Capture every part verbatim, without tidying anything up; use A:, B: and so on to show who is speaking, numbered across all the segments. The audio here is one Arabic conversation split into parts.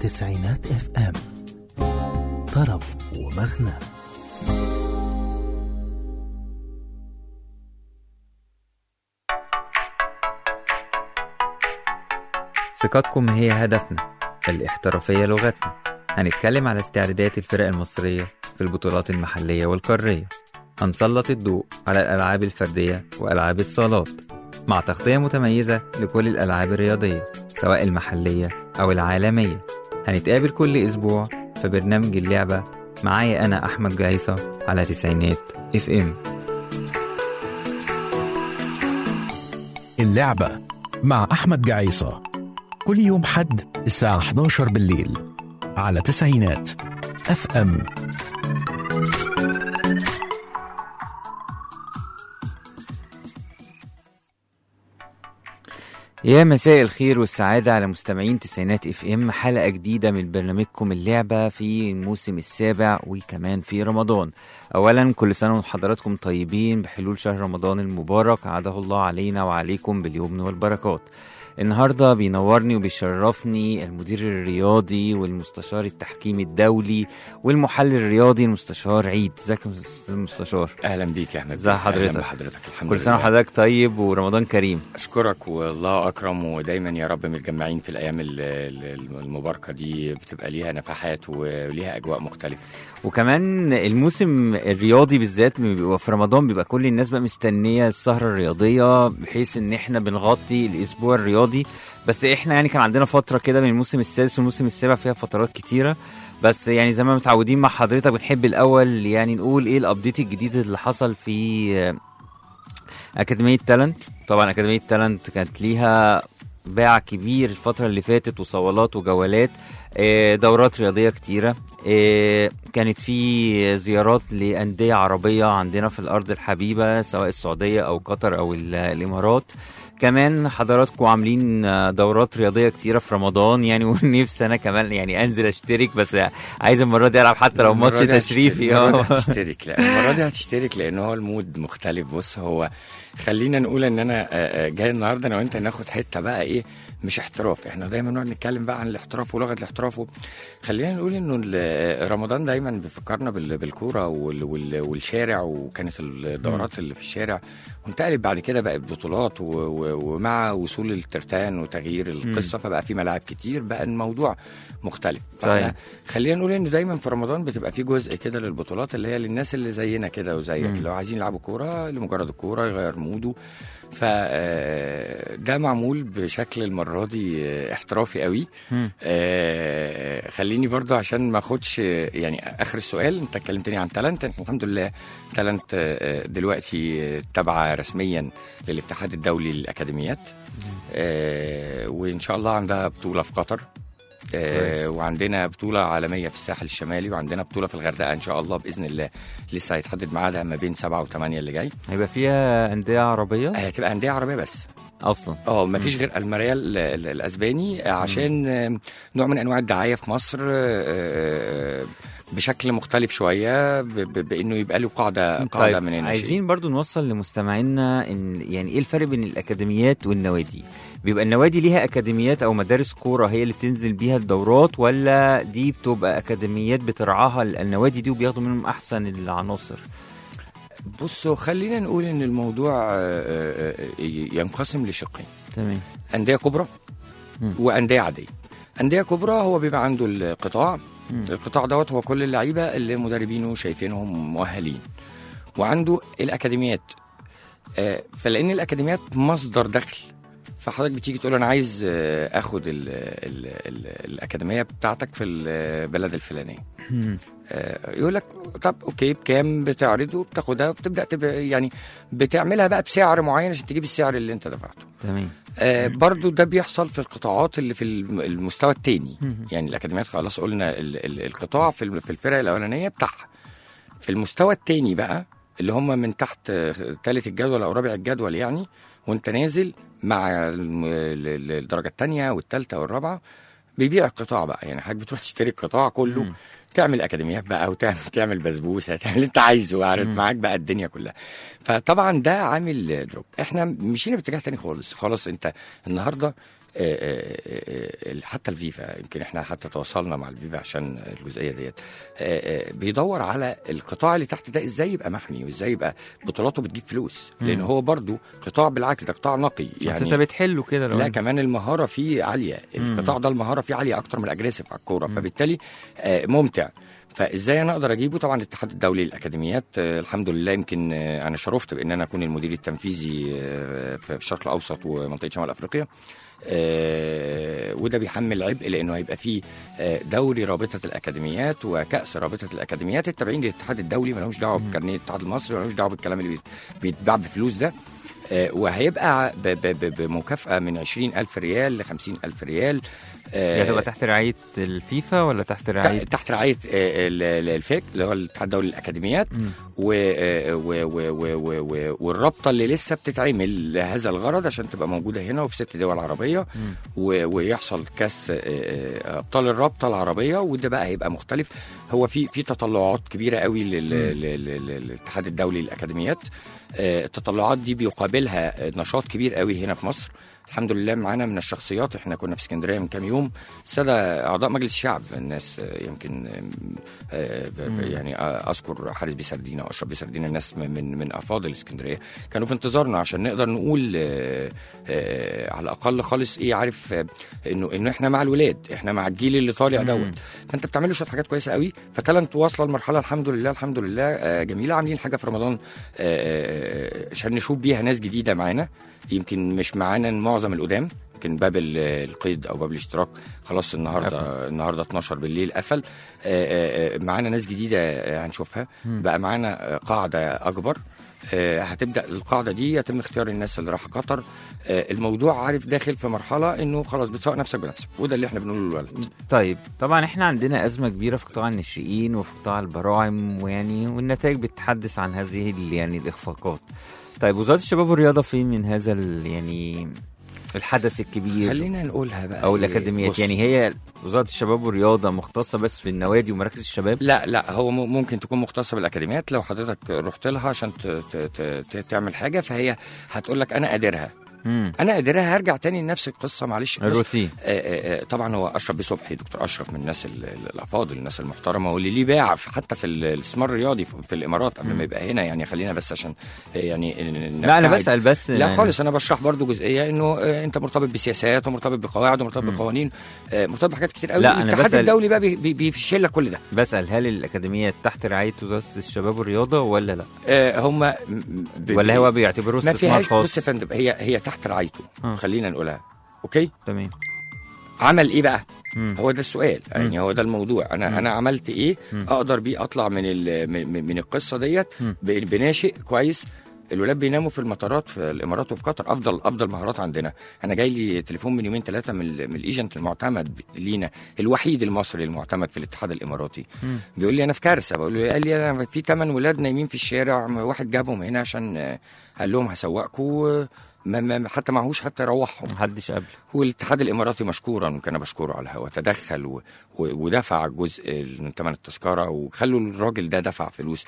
A: تسعينات اف ام، طرب ومغنى.
B: ثقتكم هي هدفنا، الاحترافية لغتنا. هنتكلم على استعدادات الفرق المصرية في البطولات المحلية والقارية. هنسلط الضوء على الألعاب الفردية وألعاب الصالات مع تغطية متميزة لكل الألعاب الرياضية سواء المحلية أو العالمية. هنتقابل كل أسبوع في برنامج اللعبة معايا أنا أحمد جعيصة على تسعينات اف ام.
C: اللعبة مع أحمد جعيصة كل يوم حد الساعة إحدى عشرة بالليل على تسعينات اف ام.
B: يا مساء الخير والسعادة على مستمعين تسعينات اف ام، حلقة جديدة من برنامجكم اللعبة في الموسم السابع وكمان في رمضان. اولا كل سنة وحضراتكم طيبين بحلول شهر رمضان المبارك، عاده الله علينا وعليكم باليمن والبركات. النهاردة بينورني وبيشرفني المدير الرياضي والمستشار التحكيمي الدولي والمحلل الرياضي المستشار عيد. ازيك يا المستشار؟
D: اهلا بيك يا احمد.
B: ازي حضرتك؟
D: اهلا بحضرتك، الحمد
B: كل
D: لله.
B: سنة وحضرتك طيب ورمضان كريم.
D: اشكرك والله اكرم، ودايما يا رب متجمعين في الايام المباركة دي، بتبقى ليها نفحات وليها اجواء مختلفة.
B: وكمان الموسم الرياضي بالذات بيبقى في رمضان، بيبقى كل الناس بقى مستنية السهرة الرياضية بحيث ان احنا بنغطي الاسبوع الرياضي. بس احنا يعني كان عندنا فترة كده من الموسم السادس والموسم السابع فيها فترات كتيرة، بس يعني زي ما متعودين مع حضرتك بنحب الاول يعني نقول ايه الابديت الجديد اللي حصل في اكاديمية تالنت. طبعا اكاديمية تالنت كانت ليها باع كبير الفترة اللي فاتت وصولات وجولات، دورات رياضية كتيرة، كانت في زيارات لأندية عربية عندنا في الأرض الحبيبة سواء السعودية أو قطر أو الإمارات. كمان حضراتكم عاملين دورات رياضية كتيرة في رمضان يعني، ونفسي أنا كمان يعني أنزل أشترك، بس عايز المرة دي ألعب حتى لو ماتش تشريفي.
D: المرة دي هتشترك، لا المرة دي هتشترك لأن هو المود مختلف. بص، هو خلينا نقول ان انا جاي النهارده انا وانت ناخد حته بقى ايه، مش احتراف. احنا دايما نقعد نتكلم بقى عن الاحتراف ولغه الاحتراف و... خلينا نقول انه رمضان دايما بيفكرنا بالكوره وال... وال... والشارع، وكانت الدورات اللي في الشارع وانتقلت بعد كده بقت بطولات و... و... ومع وصول الترتان وتغيير القصه فبقى في ملاعب كتير، بقى الموضوع مختلف. خلينا نقول انه دايما في رمضان بتبقى في جزء كده للبطولات اللي هي للناس اللي زينا كده وزيك، لو عايزين يلعبوا كوره لمجرد الكوره يغير موده. فده معمول بشكل المرة دي احترافي قوي. آه خليني برضو عشان ما اخدش يعني اخر السؤال، انت اتكلمتني عن تالنت. الحمد لله تالنت دلوقتي تابعة رسميا للاتحاد الدولي للأكاديميات، آه وان شاء الله عندها بطولة في قطر، آه وعندنا بطولة عالمية في الساحل الشمالي، وعندنا بطولة في الغردقة إن شاء الله بإذن الله. لسه هيتحدد ميعادها ما بين سبعة وثمانية اللي جاي.
B: هيبقى فيها أندية عربية؟
D: هتبقى أندية عربية بس
B: أصلا.
D: اه ما فيش غير المريال الأسباني عشان مم. نوع من أنواع الدعاية في مصر بشكل مختلف شوية، بأنه يبقى له قاعدة قاعدة
B: طيب.
D: من الناشئين.
B: عايزين برضو نوصل لمستمعينا إن يعني إيه الفرق بين الأكاديميات والنوادي؟ بيبقى النوادي ليها أكاديميات أو مدارس كورة هي اللي بتنزل بيها الدورات، ولا دي بتبقى أكاديميات بترعاها النوادي دي وبياخدوا منهم أحسن العناصر؟
D: بصوا، خلينا نقول إن الموضوع ينقسم لشقين.
B: تمام.
D: أندية كبرى وأندية عادية. أندية كبرى هو بيبقى عنده القطاع، م. القطاع دوت هو كل اللعيبة اللي مدربينه شايفينهم مؤهلين، وعنده الأكاديميات. فلأن الأكاديميات مصدر دخل، فحضرتك بتيجي تقول انا عايز اخد ال ال ال الاكاديميه بتاعتك في البلد الفلانيه، يقول لك طب اوكي بكام بتعرضه، بتاخدها وبتبدا يعني بتعملها بقى بسعر معين عشان تجيب السعر اللي انت دفعته.
B: تمام.
D: آه برضو ده بيحصل في القطاعات اللي في المستوى الثاني، يعني الاكاديميات خلاص قلنا ال ال القطاع في في الفرق الاولانيه بتاعها. في المستوى الثاني بقى اللي هم من تحت ثالث الجدول او رابع الجدول يعني، وانت نازل مع الدرجه الثانيه والثالثه والرابعه بيبيع القطاع بقى. يعني حضرتك بتروح تشتري القطاع كله، م. تعمل اكاديميات بقى وتعمل تعمل بسبوسه، تعمل اللي انت عايزه، عارف معاك بقى الدنيا كلها. فطبعا ده عامل دروب. احنا مشينا باتجاه تاني خالص. خلاص انت النهارده حتى الفيفا، يمكن احنا حتى تواصلنا مع الفيفا عشان الجزئيه ديت، بيدور على القطاع اللي تحت ده ازاي يبقى محمي وازاي يبقى بطولاته بتجيب فلوس، لان هو برضو قطاع بالعكس ده قطاع نقي
B: يعني. بس انت بتحله كده
D: لا انت. كمان المهاره فيه عاليه، القطاع ده المهاره فيه عاليه اكتر من الاجريسيف على الكوره، فبالتالي ممتع. فازاي انا اقدر اجيبه؟ طبعا الاتحاد الدولي للاكاديميات الحمد لله، يمكن انا شرفت بان انا اكون المدير التنفيذي في الشرق الاوسط ومنطقه شمال افريقيا، وده بيحمل عبء لانه هيبقى فيه دوري رابطه الاكاديميات وكاس رابطه الاكاديميات التابعين للاتحاد الدولي، ما لهمش دعوه بكارنيه الاتحاد المصري، ما لهمش دعوه بالكلام اللي بيتباع بفلوس ده، وهيبقى بمكافأة من عشرين ألف ريال لخمسين ألف ريال.
B: هي هتبقى تحت رعاية الفيفا ولا تحت رعاية؟
D: تحت رعاية الفيك اللي هو الاتحاد الدولي للأكاديميات، والرابطة اللي لسه بتتعمل لهذا الغرض عشان تبقى موجودة هنا وفي ست دول عربية، ويحصل كاس أبطال الرابطة العربية، وده بقى هيبقى مختلف. هو في في تطلعات كبيرة قوي للاتحاد الدولي للأكاديميات، التطلعات دي بيقابلها نشاط كبير قوي هنا في مصر. الحمد لله معانا من الشخصيات، احنا كنا في اسكندريه من كام يوم، الساده اعضاء مجلس الشعب، الناس يمكن يعني اذكر حارس بسردينه واشرف بسردينه، الناس من من افاضل اسكندريه كانوا في انتظارنا عشان نقدر نقول على الاقل خالص ايه، عارف انه انه احنا مع الولاد، احنا مع الجيل اللي طالع دوت، فانت بتعملوا شويه حاجات كويسه قوي، فتالنت واصله المرحله الحمد لله الحمد لله جميله. عاملين حاجه في رمضان عشان نشوف بيها ناس جديده معانا، يمكن مش معانا معظم القدام، يمكن باب القيد او باب الاشتراك خلاص النهارده أفل. النهارده اتناشر بالليل قفل. معانا ناس جديده هنشوفها، بقى معانا قاعده اكبر، هتبدا القاعده دي يتم اختيار الناس اللي راح قطر. الموضوع عارف داخل في مرحله انه خلاص بتسوق نفسك بنفسك، وده اللي احنا بنقوله للولد.
B: طيب طبعا احنا عندنا ازمه كبيره في قطاع الناشئين وفي قطاع البراعم، ويعني والنتائج بتتحدث عن هذه يعني الاخفاقات. طيب وزاره الشباب والرياضه فين من هذا يعني الحدث الكبير؟
D: خلينا نقولها بقى
B: او الاكاديميات، يعني هي وزاره الشباب والرياضه مختصه بس في النوادي ومراكز الشباب؟
D: لا لا، هو ممكن تكون مختصه بالاكاديميات، لو حضرتك رحت لها عشان تعمل حاجه فهي هتقول لك انا قادرها. مم. انا قادرها. هرجع تاني لنفس القصه معلش،
B: الروتين.
D: آآ آآ طبعا هو اشرف بيه صبحي، دكتور اشرف من الناس الافاضل، الناس المحترمه، واللي ليه باع حتى في الاستثمار الرياضي في الامارات قبل ما يبقى هنا. يعني خلينا بس عشان يعني
B: لا انا بسال بس
D: لا يعني خالص، انا بشرح برضو جزئيه انه انت مرتبط بسياسات ومرتبط بقواعد ومرتبط بقوانين، مرتبط بحاجات كتير قوي. الاتحاد الدولي بقى بيفشل لك كل ده.
B: بسال هل الاكاديميات تحت رعايه وزاره الشباب والرياضه ولا لا؟
D: آه هم
B: ولا هو بيعتبروه استثمار خاص؟
D: بص يا فندم، هي هي تحت رعايته، آه. خلينا نقولها اوكي تمام. عمل ايه بقى؟ مم. هو ده السؤال، يعني هو ده الموضوع. انا مم. انا عملت ايه مم. اقدر بيه اطلع من من, من القصه ديت بناشئ كويس. الولاد بيناموا في المطارات في الامارات وفي قطر، افضل افضل مهارات عندنا. انا جاي لي تليفون من يومين ثلاثه من, من الايجنت المعتمد لينا، الوحيد المصري المعتمد في الاتحاد الاماراتي، مم. بيقول لي انا في كارثه. بقول له، قال لي انا في ثمان ولاد نايمين في الشارع، واحد جابهم هنا عشان قال لهم هسوقكم، ما ما حتى معهوش حتى يروحهم،
B: محدش قبل.
D: والاتحاد الاماراتي مشكورا، وكان بشكره على الهواء، تدخل و... و... ودفع جزء من ثمن التذكره، وخلوا الراجل ده دفع فلوس.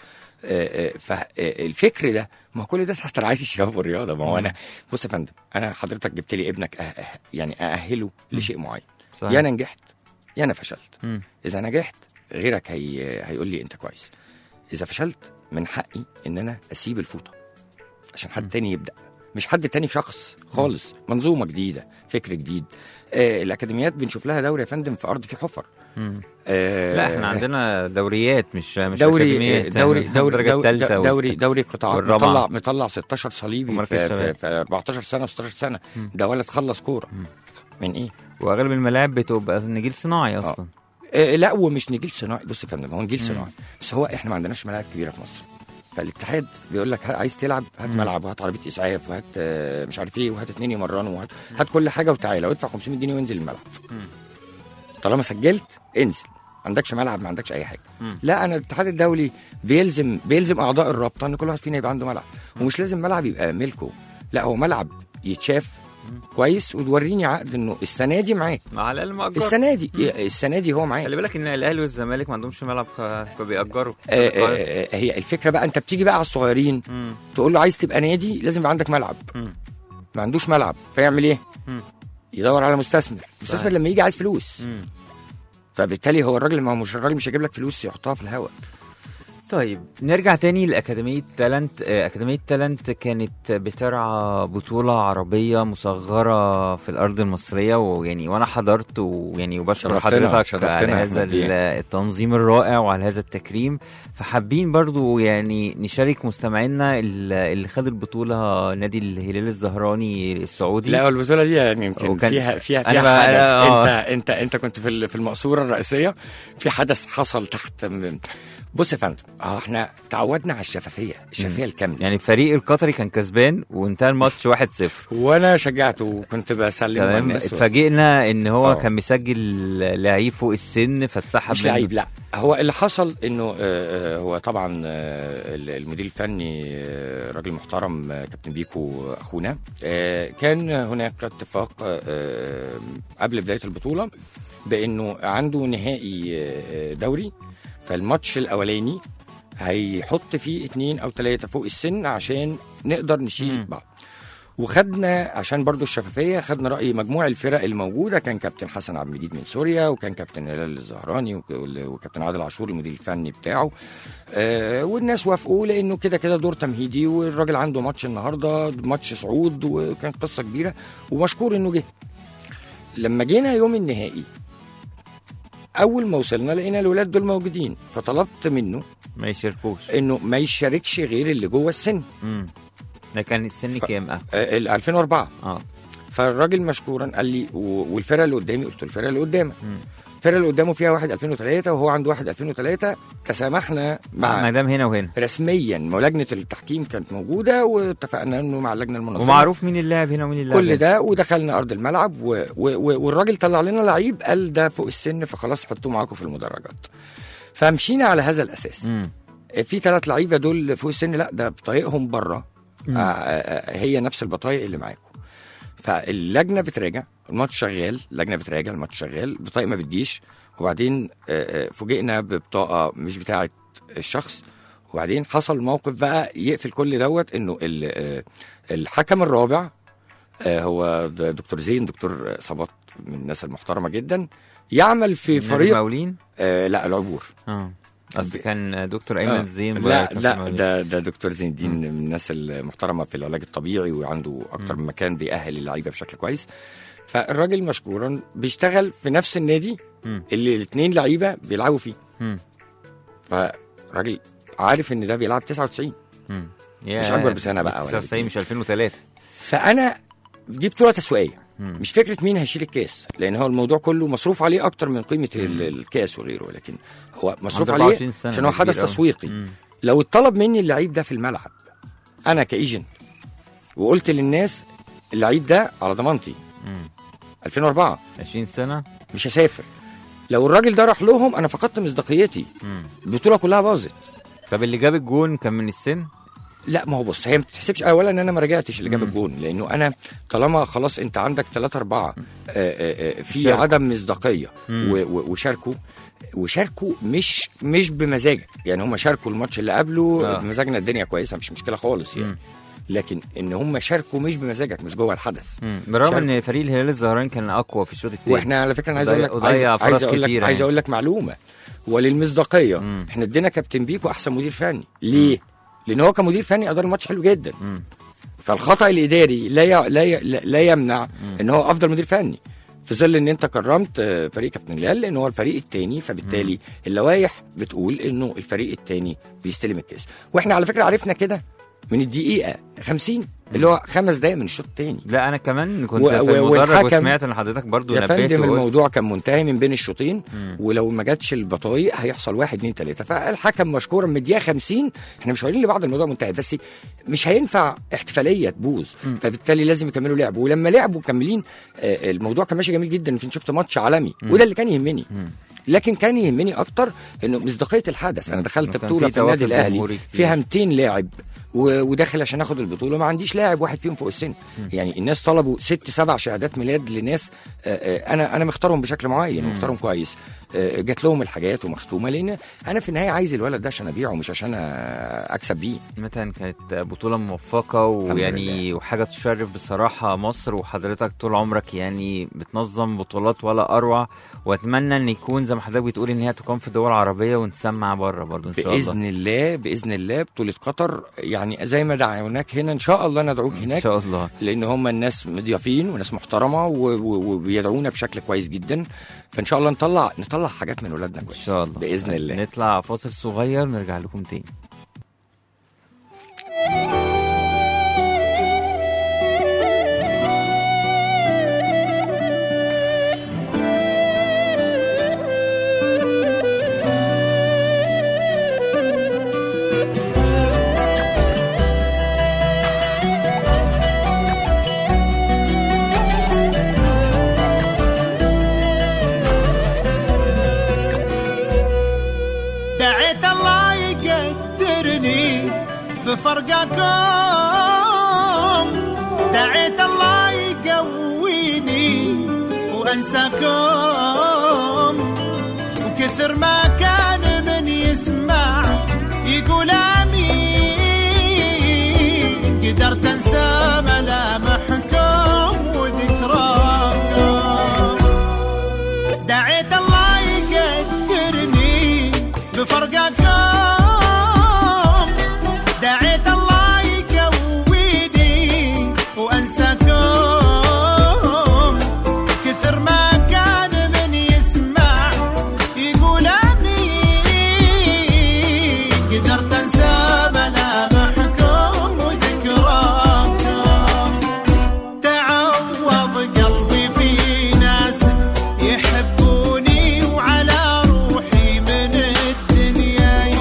D: فالفكر ده، ما كل ده تحت رعايه الشباب والرياضه. ما هو انا بص يا فندم، انا حضرتك جبت لي ابنك أه... يعني ااهله لشيء معين، صحيح. يا انا نجحت يا انا فشلت. م. اذا نجحت غيرك هي... هيقول لي انت كويس، اذا فشلت من حقي ان انا اسيب الفوطه عشان حد م. تاني يبدا، مش حد تاني، شخص خالص، منظومه جديده، فكر جديد. آه الاكاديميات بنشوف لها دوري يا فندم في ارض في حفر.
B: آه لا احنا عندنا دوريات، مش مش
D: دوري
B: اكاديميات،
D: دوري دوري
B: دوري
D: دوري, دوري قطاعات، مطلع مطلع ستاشر صليبي في, في, في اربعتاشر سنه و16 سنه. مم. ده ولد خلص كوره من ايه؟
B: واغلب الملاعب بتبقى نجيل صناعي اصلا.
D: آه. آه لا، ومش نجيل صناعي. بص يا فندم، هو نجيل صناعي، بس هو احنا ما عندناش ملاعب كبيره في مصر. فالاتحاد بيقول لك عايز تلعب هات ملعب، وهات عربيه اسعاف، وهات مش عارف ايه، وهات اتنين يمرنوا، وهات هات كل حاجه، وتعالى وادفع خمسمية جنيه وانزل الملعب. طالما سجلت انزل، ما عندكش ملعب ما عندكش اي حاجه. مم. لا، انا الاتحاد الدولي بيلزم بيلزم اعضاء الرابطه ان كل واحد فينا يبقى عنده ملعب، ومش لازم ملعب يبقى ملكه، لا هو ملعب يتشاف كويس، وتوريني عقد انه السنه دي معاك،
B: على الاقل مأجر
D: السنه دي. السنه دي هو معاك.
B: خلي بالك ان الاهلي والزمالك ما عندهمش ملعب فبيأجروا.
D: آه آه هي الفكره بقى، انت بتيجي بقى على الصغيرين تقول له عايز تبقى نادي لازم يبقى عندك ملعب. مم. ما عندوش ملعب، فيعمل ايه؟ مم. يدور على مستثمر، مستثمر لما يجي عايز فلوس.
B: مم.
D: فبالتالي هو الراجل، ما هو مش الراجل مش هيجيب لك فلوس يحطها في الهواء.
B: طيب نرجع تاني لأكاديمية تالنت. آه، أكاديمية تالنت كانت بترعى بطولة عربية مصغرة في الأرض المصرية، ويعني وأنا حضرت ويعني وبشكر
D: شرفتنا-
B: حضرتك
D: شرفتنا
B: على
D: يا
B: هذا
D: أحمد بيه.
B: ال- التنظيم الرائع وعلى هذا التكريم. فحابين برضو يعني نشارك مستمعينا ال- اللي خد البطولة نادي الهلال الزهراني السعودي.
D: لا البطوله دي يعني يمكن
B: وكان-
D: فيها فيها
B: أنا
D: فيها
B: بقى-
D: حدث.
B: آه.
D: انت انت انت كنت في ال- في المقصوره الرئيسيه، في حدث حصل تحت. بص يا فندم، اه احنا تعودنا على الشفافيه، الشفافيه الكامله.
B: يعني الفريق القطري كان كسبان وانتهى الماتش واحد صفر.
D: وانا شجعته وكنت بسلم على
B: تمام.
D: الناس و-
B: اتفاجئنا ان هو
D: آه.
B: كان مسجل لعيب فوق السن فاتسحب
D: مش
B: منه.
D: لعيب، لا هو اللي حصل انه آه، آه، هو طبعا آه، المدير الفني آه، راجل محترم، آه، كابتن بيكو اخونا. آه، كان هناك اتفاق آه، قبل بدايه البطوله بانه عنده نهائي آه، دوري، فالماتش الاولاني هيحط فيه اتنين او تلاتة فوق السن عشان نقدر نشيل
B: مم.
D: بعض. وخدنا عشان برضو الشفافيه، خدنا راي مجموع الفرق الموجوده. كان كابتن حسن عبد المجيد من سوريا، وكان كابتن هلال الزهراني، وك- وكابتن عادل عاشور المدير الفني بتاعه. آه والناس وافقوا لانه كده كده دور تمهيدي، والراجل عنده ماتش النهارده، ماتش صعود، وكان قصه كبيره ومشكور انه جه. لما جينا يوم النهائي، اول ما وصلنا لقينا الولاد دول موجودين، فطلبت منه
B: ما يشاركوش.
D: انه ما يشاركش غير اللي جوه السن.
B: امم ده كان السن
D: ف-
B: كام؟ اه
D: آه ال ألفين وأربعة.
B: اه
D: فالراجل مشكورا قال لي و- والفرقه اللي قدامي، قلت له الفرقه اللي قدامك،
B: مم.
D: الفرقه اللي قدامه فيها واحد ألفين وتلاتة وهو عنده واحد ألفين وتلاتة. تسامحنا
B: مع
D: مع
B: مدام هنا وهنا،
D: رسميا، ما لجنه التحكيم كانت موجوده، واتفقنا انه مع اللجنه المنظمه
B: ومعروف مين اللاعب هنا ومين اللاعب
D: كل
B: هنا.
D: ده. ودخلنا ارض الملعب و... و... و... والراجل طلع لنا لعيب قال ده فوق السن، فخلاص حطوه معاكم في المدرجات. فمشينا على هذا الاساس.
B: مم.
D: في ثلاث لعيبه دول فوق السن، لا ده بطايقهم بره،
B: مم.
D: آه آه هي نفس البطايق اللي معاكم. فاللجنه بتراجع، الماتش شغال، اللجنه بتراجع، الماتش شغال، بطايق ما بتجيش. وبعدين آه آه فوجئنا ببطاقه مش بتاعه الشخص. وبعدين حصل موقف بقى يقفل كل دوت، انه ال- آه الحكم الرابع آه هو د- دكتور زين، دكتور صباط، من الناس المحترمه جدا، يعمل في
B: نادي
D: فريق
B: المقاولين.
D: آه لا العبور.
B: اه اصل كان دكتور
D: آه.
B: ايمن زين
D: لا
B: بقى كان في
D: لا
B: المقاولين.
D: ده ده دكتور زين الدين من الناس المحترمه في العلاج الطبيعي، وعنده اكتر من مكان بيأهل اللعيبه بشكل كويس. فالراجل مشكورا بيشتغل في نفس النادي
B: مم.
D: اللي الاثنين لعيبه بيلعبوا فيه.
B: مم.
D: فالراجل عارف ان ده بيلعب تسعة وتسعين،
B: مم.
D: مش أكبر بسنة بقى ولا
B: تسعة وتسعين
D: باتنين.
B: مش ألفين وتلاتة.
D: فانا دي بطوله تسويقيه،
B: مم.
D: مش فكره مين هيشيل الكاس، لان هو الموضوع كله مصروف عليه اكتر من قيمه ال- الكاس وغيره، لكن هو مصروف
B: عنده أربعة وعشرين
D: عليه
B: سنة،
D: عشان هو
B: ده
D: حدث
B: كبير أوي.
D: تسويقي.
B: مم.
D: لو اتطلب مني اللعيب ده في الملعب انا كايجنت، وقلت للناس اللعيب ده على ضمانتي
B: مم.
D: ألفين وأربعة
B: عشرين سنة.
D: مش هسافر، لو الراجل ده راح لهم انا فقدت مصداقيتي،
B: مم.
D: البطوله كلها باظت.
B: طب اللي جاب الجون كان من السن؟
D: لا ما هو بص، هي ما بتتحسبش اولا ان انا ما راجعتش اللي جاب الجون، لانه انا طالما خلاص انت عندك ثلاثة أربعة آه، آه، آه، في
B: شاركوا.
D: عدم مصداقيه
B: مم.
D: و- و- وشاركوا وشاركوا مش مش بمزاجك، يعني هم شاركوا الماتش اللي قبله
B: آه.
D: بمزاجنا، الدنيا كويسه مش مشكله خالص يعني.
B: مم.
D: لكن ان هم شاركوا مش بمزاجك، مش جوه الحدث.
B: مم. بالرغم
D: شارك.
B: ان فريق الهلال الزهراني كان اقوى في الشوط الثاني.
D: واحنا على فكره انا عايز اقول لك
B: وضيع-
D: عايز,
B: وضيع
D: عايز
B: فرص
D: اقول لك
B: كتيرة
D: عايز
B: يعني.
D: اقول لك معلومه وللمصداقيه.
B: مم.
D: احنا ادينا كابتن بيكو احسن مدير فني ليه؟ لان هو كمدير فني ادار الماتش حلو جدا.
B: مم.
D: فالخطا الاداري لا ي... لا ي... لا يمنع ان هو افضل مدير فني، في ظل ان انت كرمت آه، فريق كابتن هلال لان هو الفريق الثاني، فبالتالي اللوائح بتقول انه الفريق الثاني بيستلم الكاس. واحنا على فكره عرفنا كده من الدقيقه خمسين، اللي هو خمس دقائق من الشوط الثاني.
B: لا انا كمان كنت
D: و-
B: في
D: و-
B: المدرج
D: والحكم-
B: وسمعت ان حضرتك برضو
D: يا
B: نبهت
D: فندم
B: وقلت-
D: الموضوع كان منتهي من بين الشوطين،
B: مم.
D: ولو ما جاتش البطايق هيحصل واحد اتنين تلاته. فالحكم مشكورا من الدقيقه خمسين احنا مش قايلين لبعض الموضوع منتهي، بس مش هينفع احتفاليه تبوظ،
B: مم.
D: فبالتالي لازم يكملوا لعب. ولما لعبوا كاملين آه، الموضوع كان ماشي جميل جدا، يمكن شفت ماتش عالمي، وده اللي كان يهمني.
B: مم.
D: لكن كان يهمني اكتر انه مصداقيه الحدث. انا دخلت
B: وكان
D: بطوله
B: في
D: في النادي
B: توافد
D: الاهلي
B: جمهوري كتير.
D: فيها مئتين لاعب وداخل عشان اخد البطوله، ما عنديش لاعب واحد فيهم فوق السن. يعني الناس طلبوا ست سبع شهادات ميلاد لناس انا انا مختارهم بشكل معين ومختارهم كويس، جات لهم الحاجات ومختومه، لان انا في النهايه عايز الولد ده عشان ابيعه مش عشان اكسب بيه.
B: مثلا كانت بطوله موفقه ويعني وحاجه تشرف بصراحه مصر، وحضرتك طول عمرك يعني بتنظم بطولات ولا اروع، واتمنى ان يكون زي ما حضرتك بتقول ان هي تقام في دول عربيه ونسمع بره برضه ان شاء الله
D: باذن الله. باذن الله بطوله قطر يعني زي ما دعوناك هنا ان شاء الله ندعوك هناك
B: ان شاء الله،
D: لان هم الناس مضيافين وناس محترمه وبيدعونا بشكل كويس جدا. فان شاء الله نطلع نطلع حاجات من ولادنا كويس
B: ان شاء الله
D: باذن الله.
B: نطلع فاصل صغير نرجع لكم تاني.
E: بفرقكم دعيت الله يقويني وانساكم، وكثر ما كان من يسمع يقول امين، قدرت انسى ملامحكم وذكراكم. دعيت الله يقدرني بفرقكم، يحبوني وعلى روحي من الدنيا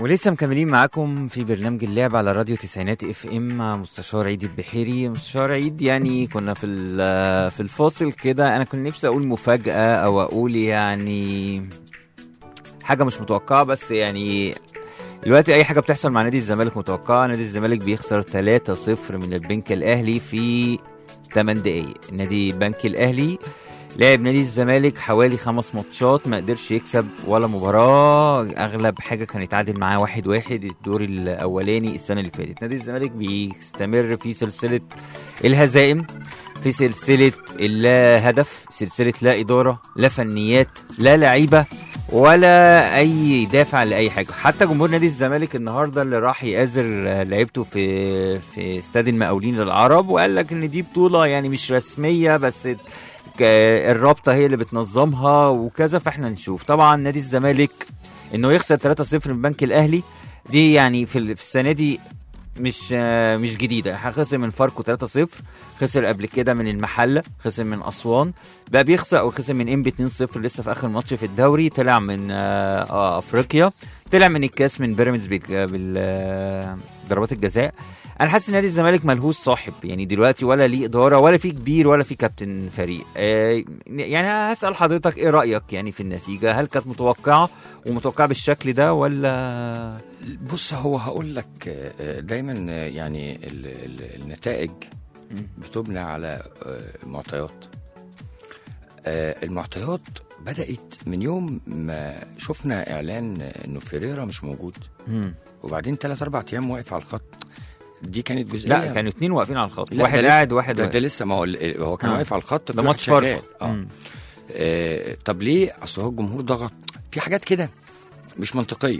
B: ولسه مكملين معاكم في برنامج اللعب على راديو تسعينات اف ام مع مستشار عيد البحيري. مستشار عيد، يعني كنا في في الفاصل كده، انا كنت نفسي اقول مفاجأة او اقول يعني حاجة مش متوقعة، بس يعني دلوقتي اي حاجة بتحصل مع نادي الزمالك متوقعة. نادي الزمالك بيخسر ثلاثة صفر من البنك الاهلي في ثمانية دقايق. نادي البنك الاهلي لعب نادي الزمالك حوالي خمس ماتشات ما قدرش يكسب ولا مباراة، اغلب حاجة كان يتعادل معاه واحد واحد الدور الاولاني السنة اللي فاتت. نادي الزمالك بيستمر في سلسلة الهزائم، في سلسلة اللا هدف، سلسلة لا ادارة، لا فنيات، لا لعيبة ولا اي دافع لاي حاجة. حتى جمهور نادي الزمالك النهاردة اللي راح يآزر لعيبته في في استاد المقاولين العرب وقال لك ان دي بطولة يعني مش رسمية، بس الرابطه هي اللي بتنظمها وكذا. فاحنا نشوف طبعا نادي الزمالك انه يخسر ثلاثة صفر من البنك الاهلي، دي يعني في السنه دي مش مش جديده. خسر من فاركو ثلاثة صفر، خسر قبل كده من المحله، خسر من اسوان، بقى بيخسر او خسر من انبي اتنين صفر لسه في اخر ماتش في الدوري، طلع من آه افريقيا، طلع من الكاس من بيراميدز بالضربات الجزاء. انا حاسس ان نادي الزمالك ملهوش صاحب يعني دلوقتي، ولا ليه اداره ولا في كبير ولا في كابتن فريق. آه يعني هسال حضرتك ايه رايك يعني في النتيجه؟ هل كانت متوقعه ومتوقعه بالشكل ده ولا؟
D: بص، هو هقول لك دايما يعني النتائج بتبنى على معطيات. المعطيات بدات من يوم ما شفنا اعلان انه فيريرا مش موجود، مم. وبعدين ثلاث اربع ايام واقف على الخط. دي كانت جزئيه.
B: لا، كانوا اثنين واقفين على الخط، واحد قاعد وواحد
D: ده, ده لسه، ما هو هو كان آه. واقف على الخط
B: في ماتش فاركو.
D: اه, آه طب ليه؟ اصل هو الجمهور ضغط في حاجات كده مش منطقيه.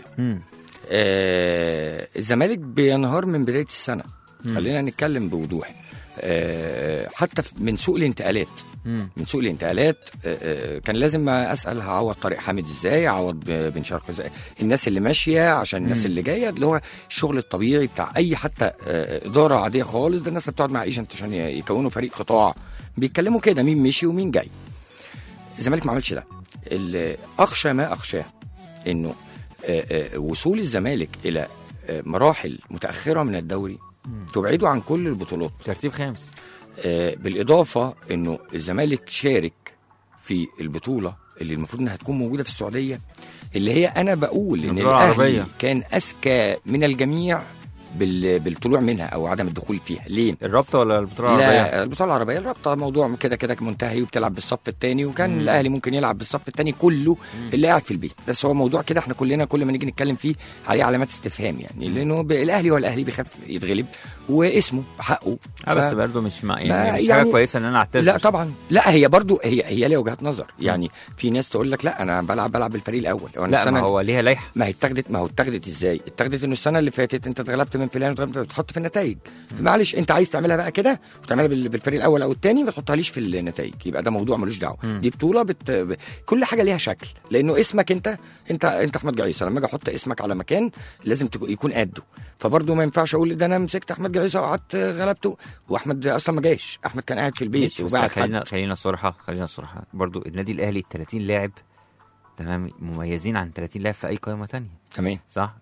D: آه الزمالك بينهار من بدايه السنه، مم. خلينا نتكلم بوضوح. آه حتى من سوق الانتقالات، مم. من سوق الانتقالات آه كان لازم اسال هعوض طارق حامد ازاي، اعوض بن شرقي ازاي، الناس اللي ماشيه عشان الناس مم. اللي جايه، اللي هو الشغل الطبيعي بتاع اي حتى آه اداره عاديه خالص. ده الناس اللي بتقعد مع ايجنت عشان يكونوا فريق قطاع، بيتكلموا كده مين مشي ومين جاي. الزمالك ما عملش ده. اخشى ما اخشاه انه آه آه وصول الزمالك الى آه مراحل متاخره من الدوري تبعده عن كل البطولات،
B: ترتيب خامس.
D: آه بالاضافه انه الزمالك شارك في البطوله اللي المفروض انها تكون موجوده في السعوديه، اللي هي انا بقول ان الاهلي كان اذكى من الجميع بالطلوع منها او عدم الدخول فيها. ليه؟
B: الرابطه ولا البطوله العربيه؟
D: لا، البطوله العربيه. الرابطه موضوع كده كده منتهي وبتلعب بالصف الثاني، وكان مم. الاهلي ممكن يلعب بالصف الثاني كله مم. اللي قاعد في البيت. بس هو موضوع كده احنا كلنا كل ما نيجي نتكلم فيه عليه علامات استفهام يعني، لانه الاهلي هو الاهلي بيخاف يتغلب واسمه حقه.
B: ف... بس برضه مش مع يعني مش يعني حاجه كويسه ان انا اعتذر.
D: لا طبعا، لا هي برضه هي هي ليها وجهات نظر يعني. في ناس تقول لك لا انا بلعب بلعب بالفريق الاول.
B: لا، ما هو ليها لائحه.
D: ما هي اتاخدت ما هو اتاخدت ازاي؟ اتاخدت انه السنه اللي فاتت انت اتغلبت من فلان وتحط في النتائج. معلش، انت عايز تعملها بقى كده وتعملها بالفريق الاول او الثاني، ما تحطهاليش في النتائج، يبقى ده موضوع ملوش دعوه. دي بطوله بت... ب... كل حاجه ليها شكل، لانه اسمك انت انت انت احمد جعيصه. لما اجي احط اسمك على مكان لازم تكون يكون قده. فبرضه ما ينفعش اقول ده انا مسكت احمد جعيصه وقعدت غلبته واحمد اصلا ما جاش. احمد كان قاعد في البيت وبعد.
B: خلينا خلينا صراحه خلينا صراحه برضه النادي الاهلي ثلاثين لاعب تمام مميزين عن ثلاثين لاعب في اي قائمه ثانيه.
D: تمام،
B: صح.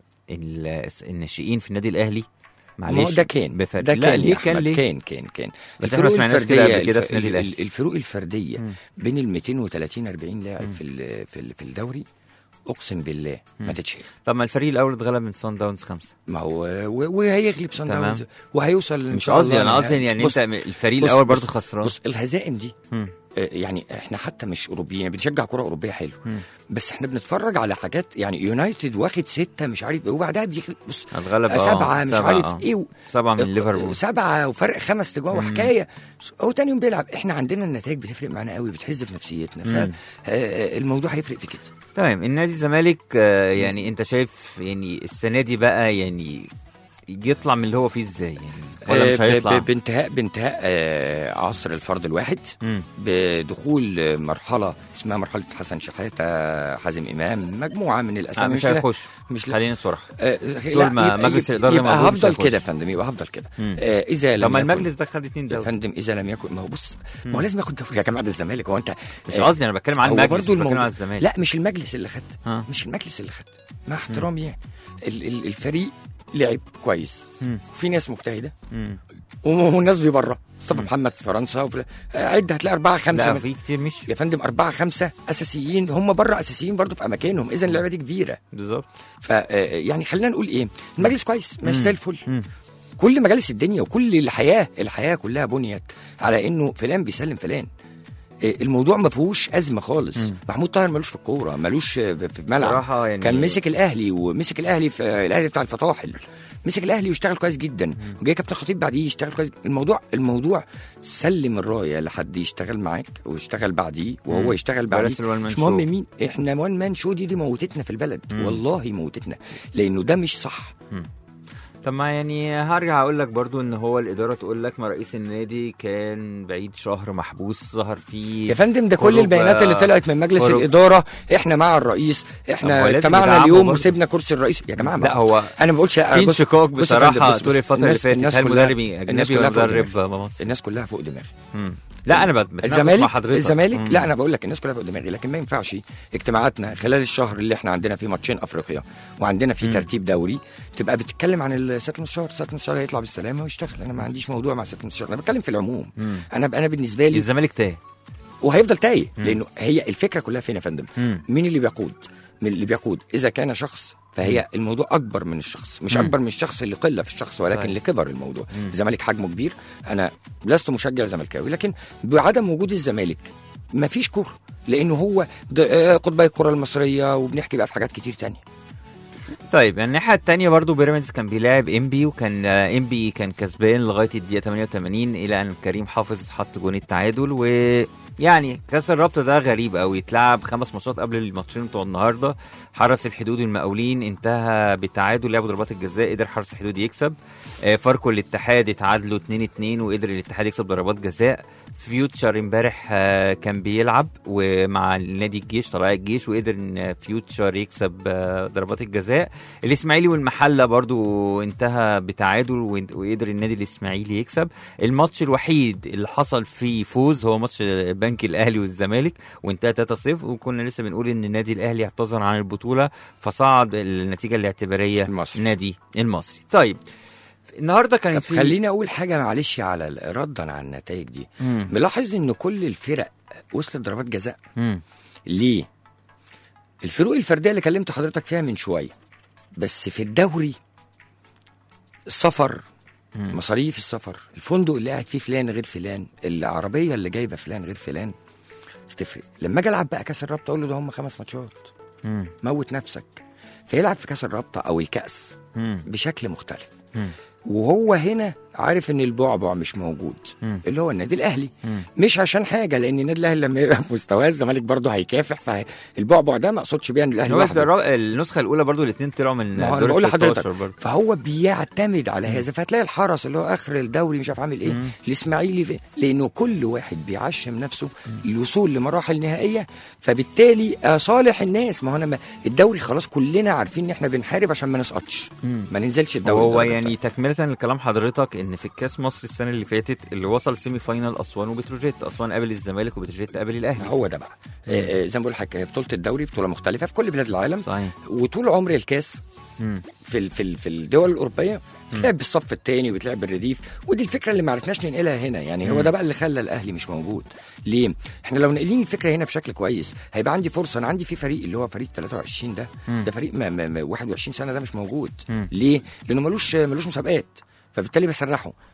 B: الناشئين في النادي الاهلي معلش
D: ده كان
B: بفرق.
D: ده كان
B: ليه كان ليه؟
D: كان كان كان
B: الفروق الفرديه كده في النادي الاهلي.
D: الفروق الفرديه م. بين ال مئتين وثلاثين أربعين لاعب م. في في في الدوري اقسم بالله م. ما تتشهر.
B: طب ما الفريق الاول اتغلب من صن داونز خمسة،
D: ما هو وهيغلب صن داونز وهيوصل.
B: مش قصدي، انا قصدي يعني انت الفريق الاول برضه خسران.
D: بص الهزائم دي م. يعني احنا حتى مش اوروبيين، بنشجع كره اوروبيه حلو، م. بس احنا بنتفرج على حاجات يعني يونايتد واخد ستة مش عارف ايه وبعدها بيغلب. بص
B: اتغلب
D: سبعة مش عارف
B: آه.
D: ايه و...
B: سبعة من ليفربول،
D: سبعة وفرق خمس تجوان وحكايه. هو تاني يوم بيلعب. احنا عندنا النتائج بتفرق معانا قوي، بتحز في نفسيتنا، فالموضوع هيفرق في كده.
B: تمام. النادي الزمالك آه يعني انت شايف يعني السنه دي بقى يعني يطلع من اللي هو فيه ازاي يعني، ولا مش هيطلع؟
D: بانتهاء بانتهاء آه عصر الفرد الواحد، م. بدخول مرحله اسمها مرحله حسن شحاته، حازم امام، مجموعه من الاسامي.
B: مش هيخش، مش خلينا صراحه. آه
D: لا
B: ما مجلس الاداره
D: يبقى هفضل كده يا فندم، يبقى هفضل كده. آه اذا
B: لما المجلس ده خد اتنين دوري
D: يا فندم، اذا لم يكن، ما هو بص، ما هو لازم ياخد دوري يا جماعه. ده الزمالك، هو انت
B: مش قصدي، انا بتكلم عن المجلس، مش بتكلم عن الزمالك.
D: لا مش المجلس اللي خد، آه. مش المجلس اللي خد، مع احترامي يعني. الفريق لعب كويس، في ناس مجتهده والناس في بره. مصطفى محمد في فرنسا وفي عد هتلاقي أربعة خمسة.
B: لا في كتير مش
D: يا فندم، أربعة خمسة أساسيين، هم بره أساسيين برضو في أماكنهم. إذا اللعبة دي كبيرة
B: بالظبط.
D: ف يعني خلينا نقول إيه، المجلس كويس، مش زي الفل. كل مجالس الدنيا وكل الحياة الحياة كلها بنيت على إنه فلان بيسلم فلان. الموضوع ما فيهوش ازمه خالص. مم. محمود طاهر ملوش في الكوره، ملوش في الملعب يعني. كان مسك الاهلي ومسك الاهلي في الاهلي بتاع الفطاحل، مسك الاهلي واشتغل كويس جدا، وجاي كابتن خطيب بعديه يشتغل كويس. الموضوع الموضوع سلم الرايه لحد يشتغل معاك ويشتغل بعديه وهو مم. يشتغل بعديه، مش مهم مين. احنا وان مان شو دي, دي موتتنا في البلد. مم. والله موتتنا، لانه ده مش صح.
B: مم. طب ما يعني هرجع اقول لك برضو ان هو الاداره تقول لك ما رئيس النادي كان بعيد شهر محبوس ظهر فيه
D: يا فندم. ده كل البيانات اللي طلعت من مجلس خروب. الاداره احنا مع الرئيس، احنا اجتمعنا اليوم وسيبنا كرسي الرئيس يا جماعه.
B: لا هو
D: انا ما بقولش
B: في انشقاق بصراحه طول الفتره اللي فاتت. هل مدرب اجنبي ولا مدرب مصري؟
D: الناس كلها فوق دماغي.
B: لا انا بتناقش مع حضرتك.
D: الزمالك مم. لا انا بقول لك الناس كلها فوق دماغي، لكن ما ينفعش اجتماعاتنا خلال الشهر اللي احنا عندنا فيه ماتشين افريقيا وعندنا فيه مم. ترتيب دوري تبقى بتتكلم عن السات المستشار. السات المستشار هيطلع بالسلامه ويشتغل. انا ما عنديش موضوع مع السات المستشار، انا بتكلم في العموم. مم. انا انا بالنسبه لي
B: الزمالك تايه
D: وهيفضل تايه، لانه هي الفكره كلها فين يا فندم؟ مم. مين اللي بيقود؟ من اللي بيقود اذا كان شخص فهي الموضوع اكبر من الشخص، مش مم. اكبر من الشخص اللي قله في الشخص، ولكن صحيح. لكبر الموضوع. الزمالك حجمه كبير، انا لست مشجع زملكاوي، لكن بعدم وجود الزمالك مفيش كوره، لانه هو قطبي الكره المصريه، وبنحكي بقى في حاجات كتير تانية.
B: طيب الناحيه الثانيه برضو بيراميدز كان بيلاعب انبي، وكان انبي كان كسبان لغايه الدقيقه ثمانية وثمانين الى ان كريم حافظ حط جون التعادل. و يعني كاس الرابطه ده غريب قوي، اتلعب خمس ماتشات قبل الماتشين بتوع النهارده. حرس الحدود المقاولين انتهى بالتعادل، لعبوا ضربات الجزاء، قدر حرس الحدود يكسب. فاركو الاتحاد اتعادلوا اتنين اتنين وقدر الاتحاد يكسب ضربات جزاء. فيوتشر امبارح كان بيلعب ومع نادي الجيش طلائع الجيش، وقدر ان فيوتشر يكسب ضربات الجزاء. الاسماعيلي والمحله برضو انتهى بتعادل وقدر النادي الاسماعيلي يكسب. الماتش الوحيد اللي حصل فيه فوز هو ماتش بنك الاهلي والزمالك وانتهى ثلاثة صفر، وكنا لسه بنقول ان النادي الاهلي اعتذر عن البطوله فصعد النتيجه الاعتباريه المصري. النادي المصري. طيب النهارده كان في
D: خليني اقول حاجه معلش على ردا على النتائج دي. مم. ملاحظ ان كل الفرق وصلت ضربات جزاء. مم. ليه؟ الفروق الفرديه اللي كلمت حضرتك فيها من شويه، بس في الدوري السفر، مم. مصاريف السفر، الفندق اللي قاعد فيه فلان غير فلان، العربيه اللي جايبه فلان غير فلان، بتفرق. لما اجي العب بقى كاس الرابطه اقول له ده هم خمس ماتشات، مم. موت نفسك. فيلعب في كاس الرابطه او الكاس مم. بشكل مختلف. مم. وهو هنا عارف ان البعبع مش موجود. مم. اللي هو النادي الاهلي. مم. مش عشان حاجه، لان النادي الاهلي لما يبقى في مستواه الزمالك برضه هيكافح. فالبعبع ده ما اقصدش بيه ان الاهلي
B: لوحده. النسخه الاولى برضه الاثنين طلعوا من دور ستاشر،
D: فهو بيعتمد على مم. هذا. فهتلاقي الحرس اللي هو اخر الدوري مش عارف عامل ايه، الاسماعيلي، لانه كل واحد بيعشم نفسه للوصول لمراحل نهائيه. فبالتالي صالح الناس، ما هو انا الدوري خلاص كلنا عارفين ان احنا بنحارب عشان ما نسقطش، ما ننزلش الدوري.
B: هو يعني تكمله لكلام حضرتك ان في الكاس مصر السنه اللي فاتت اللي وصل سيمي فاينال اسوان وبتروجيت، اسوان قابل الزمالك وبتروجيت قابل الاهلي.
D: هو ده بقى آه زي ما بقول لك، بطوله الدوري بطوله مختلفه في كل بلاد العالم.
B: صحيح.
D: وطول عمر الكاس مم. في في في الدول الاوروبيه بتلعب بالصف الثاني وبتلعب بالرديف، ودي الفكره اللي ما عرفناش ننقلها هنا. يعني مم. هو ده بقى اللي خلى الاهلي مش موجود. ليه؟ احنا لو نقلين الفكره هنا بشكل كويس هيبقى عندي فرصه. انا عندي في فريق اللي هو فريق ثلاثة وعشرين ده مم. ده فريق ما ما واحد وعشرين سنه ده مش موجود. مم. ليه؟ لانه ملوش ملوش مسابقات، فبالتالي بسرحه.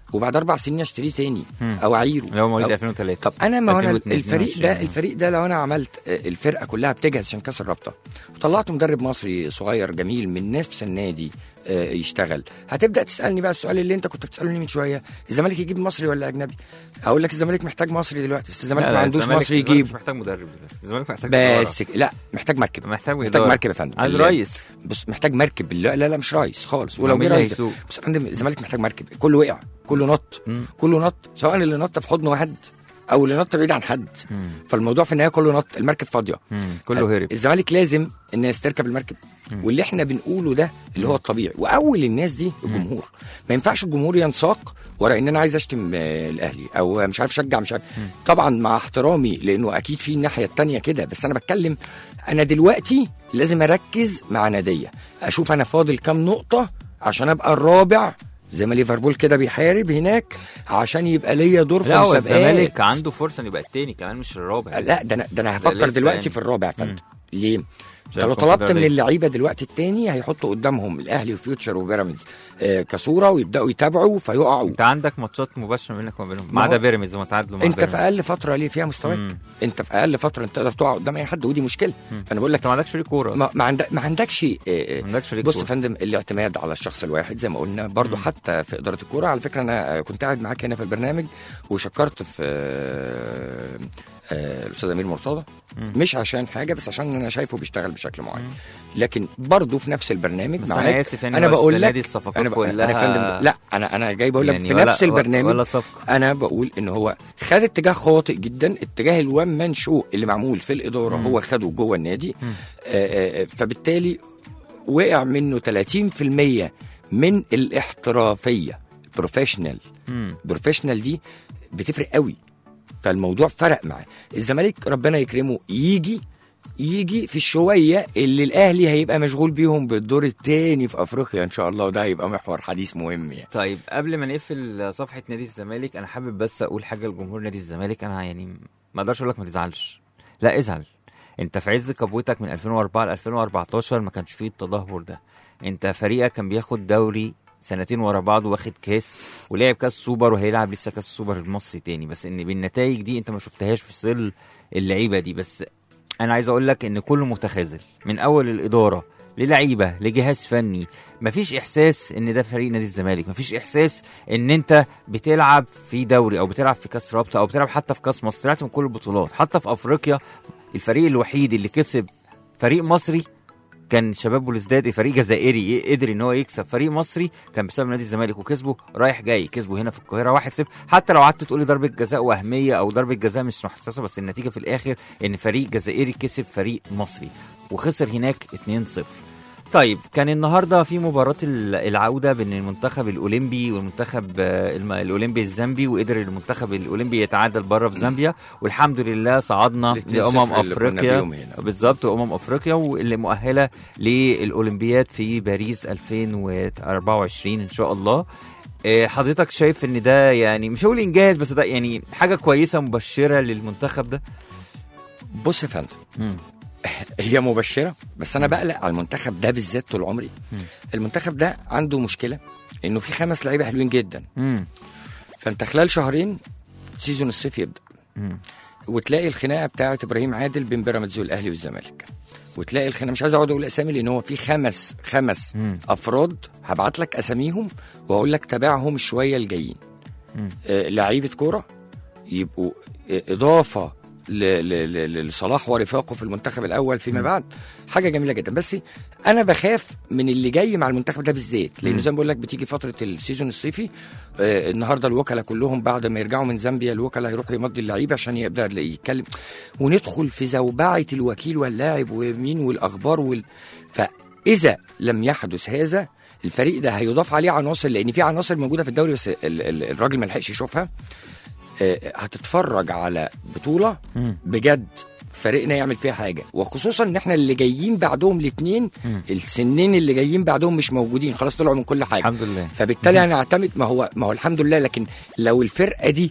D: وبعد اربع سنين اشتريه تاني
B: مم.
D: او اعيره
B: لو مواليد
D: أو-
B: ألفين وثلاثة.
D: طب انا ما هو أنا
B: ألفين واثنين
D: الفريق ده
B: وعشرين.
D: الفريق ده لو انا عملت آه، الفرقه كلها بتجهز عشان كاس الرابطه وطلعت مدرب مصري صغير جميل من نفس النادي آه، يشتغل، هتبدا تسالني بقى السؤال اللي انت كنت بتسالني من شويه، الزمالك يجيب مصري ولا اجنبي؟ هقول لك الزمالك محتاج مصري دلوقتي، بس الزمالك
B: لا،
D: ما
B: لا،
D: عندوش
B: الزمالك-
D: مصري
B: الزمالك
D: يجيب.
B: مش محتاج مدرب دلوقتي. الزمالك محتاج
D: بس
B: إدارة.
D: لا محتاج مركب،
B: محتاج
D: محتاج
B: إدارة.
D: مركب يا فندم.
B: عايز
D: ال-
B: رئيس.
D: بص محتاج مركب، لا لا لا مش رئيس خالص، ولو
B: مين
D: جه
B: اللي
D: رئيس
B: هيسوق؟
D: بص يا فندم الزمالك محتاج مركب، كله وقع كله نط
B: مم.
D: كله نط، سواء اللي نط في حضن واحد او اللي نط بعيد عن حد،
B: مم.
D: فالموضوع في النهايه كله نط، المركب فاضيه.
B: مم. كله هرب.
D: الزمالك لازم الناس تركب المركب، واللي احنا بنقوله ده اللي هو الطبيعي، واول الناس دي الجمهور. ما ينفعش الجمهور ينساق ورا ان انا عايز اشتم آه، الاهلي او مش عارف اشجع مش عارف. طبعا مع احترامي لانه اكيد في الناحيه التانية كده، بس انا بتكلم انا دلوقتي لازم اركز مع ناديه، اشوف انا فاضل كام نقطه عشان ابقى الرابع زي ما ليفربول كده بيحارب هناك عشان يبقى ليا دور في
B: لا هو
D: مسابقات.
B: الزمالك عنده فرصه انه يبقى الثاني كمان مش الرابع.
D: لا ده انا ده انا هفكر
B: لسه
D: دلوقتي
B: يعني.
D: في الرابع يا فندم. ليه؟ انت
B: شايف
D: لو طلبت من
B: الكونفدرالية.
D: اللعيبه دلوقتي التاني هيحطوا قدامهم الاهلي وفيوتشر وبيراميدز آه كصوره ويبداوا يتابعوا فيقعوا.
B: انت عندك ماتشات مباشره ما بينك وما بينهم، ما
D: ما
B: عدا
D: هو-
B: بيراميدز وما تعادلوا مع
D: انت في
B: بيراميدز.
D: اقل فتره ليه فيها مستواك؟
B: مم.
D: انت في اقل فتره انت تقدر تقع قدام اي حد ودي مشكله.
B: مم.
D: فانا بقول لك
B: انت ما عندكش فريق كوره.
D: ما, ما, عندك ما عندكش آه، آه،
B: ما عندكش فريق
D: بص
B: كورة.
D: يا فندم الاعتماد على الشخص الواحد زي ما قلنا برضو
B: مم.
D: حتى في اداره الكوره. على فكره انا آه، كنت قاعد معاك هنا في البرنامج وشكرت في آه، آه، الاستاذ امير مرتضى،
B: مم.
D: مش عشان حاجه بس عشان انا شايفه بيشتغل بشكل معين، لكن برضو في نفس البرنامج
B: بس
D: معاك
B: انا اسف يعني
D: انا
B: هو
D: بقول
B: السنة
D: لك
B: دي الصفقات
D: انا, ب...
B: كلها
D: أنا فندم لا انا انا جاي بقول لك
B: يعني
D: في
B: ولا-
D: نفس البرنامج
B: ولا صفقه.
D: انا بقول ان هو خد اتجاه خاطئ جدا، اتجاه الوان مان شو اللي معمول في الاداره
B: مم.
D: هو خده جوه النادي.
B: مم.
D: آآ آآ فبالتالي وقع منه ثلاثين في المية من الاحترافيه. بروفيشنال
B: مم.
D: بروفيشنال دي بتفرق قوي، فالموضوع فرق معاه. الزمالك ربنا يكرمه يجي يجي في الشويه اللي الاهلي هيبقى مشغول بيهم بالدور الثاني في افريقيا ان شاء الله، وده هيبقى محور حديث مهم يعني.
B: طيب قبل ما نقفل صفحه نادي الزمالك انا حابب بس اقول حاجه لجمهور نادي الزمالك. انا يعني ما اقدرش اقول لك ما تزعلش، لا ازعل. انت في عز كبوتك من ألفين وأربعة ل ألفين وأربعتاشر ما كانش فيه التدهور ده. انت فريقك كان بياخد دوري سنتين ورا بعض واخد كاس ولعب كاس سوبر وهيلعب لسه كاس سوبر المصري تاني، بس ان بالنتائج دي انت ما شفتهاش في ظل اللعيبه دي. بس انا عايز اقول لك ان كله متخاذل من اول الاداره للعيبه لجهاز فني. مفيش احساس ان ده فريق نادي الزمالك، مفيش احساس ان انت بتلعب في دوري او بتلعب في كاس رابطه او بتلعب حتى في كاس مصر. طلعت من كل البطولات حتى في افريقيا. الفريق الوحيد اللي كسب فريق مصري كان شباب بوليسداد، فريق جزائري قدر ان هو يكسب فريق مصري كان بسبب نادي الزمالك، وكسبه رايح جاي، كسبه هنا في القاهره واحد صفر. حتى لو قعدت تقولي ضربه جزاء وهميه او ضربه جزاء مش محسوسه، بس النتيجه في الاخر ان فريق جزائري كسب فريق مصري وخسر هناك اتنين صفر. طيب كان النهارده في مباراه العوده بين المنتخب الاولمبي والمنتخب الاولمبي الزامبي، وقدر المنتخب الاولمبي يتعادل بره في زامبيا، والحمد لله صعدنا لامم افريقيا بالظبط، وامم افريقيا واللي مؤهله للاولمبياد في باريس ألفين وأربعة وعشرين ان شاء الله. حضرتك شايف ان ده يعني مش هقول انجاز بس ده يعني حاجه كويسه مبشره للمنتخب ده؟
D: بص يا فندم هي مبشره، بس انا بقلق على المنتخب ده بالذات طول عمري. مم. المنتخب ده عنده مشكله انه في خمس لعيبه حلوين جدا. مم. فانت خلال شهرين سيزون الصيف يبدا. مم. وتلاقي الخناقه بتاعه ابراهيم عادل بين بيراميدز والاهلي والزمالك، وتلاقي الخناقه مش عايز اقعد اقول اسامي لان هو في خمس خمس مم. افراد هبعت لك اساميهم واقول لك تابعهم شويه الجايين. آه لعيبه كوره يبقوا آه اضافه لصلاح ورفاقه في المنتخب الاول فيما بعد، حاجه جميله جدا. بس انا بخاف من اللي جاي مع المنتخب ده بالذات، لانه زي ما بقول لك بتيجي فتره السيزون الصيفي. آه النهارده الوكلاء كلهم بعد ما يرجعوا من زامبيا الوكلاء هيروحوا يمضي اللعيبه عشان يبدا يتكلم وندخل في زوبعه الوكيل واللاعب ومين والاخبار وال... فاذا لم يحدث هذا الفريق ده هيضاف عليه عناصر، لان في عناصر موجوده في الدوري بس الراجل ما لحقش يشوفها. هتتفرج على بطولة بجد فريقنا يعمل فيها حاجة، وخصوصا ان احنا اللي جايين بعدهم الاثنين السنين اللي جايين بعدهم مش موجودين خلاص، طلعوا من كل حاجة
B: الحمد لله.
D: فبالتالي انا اعتمد ما هو ما هو الحمد لله. لكن لو الفرقة دي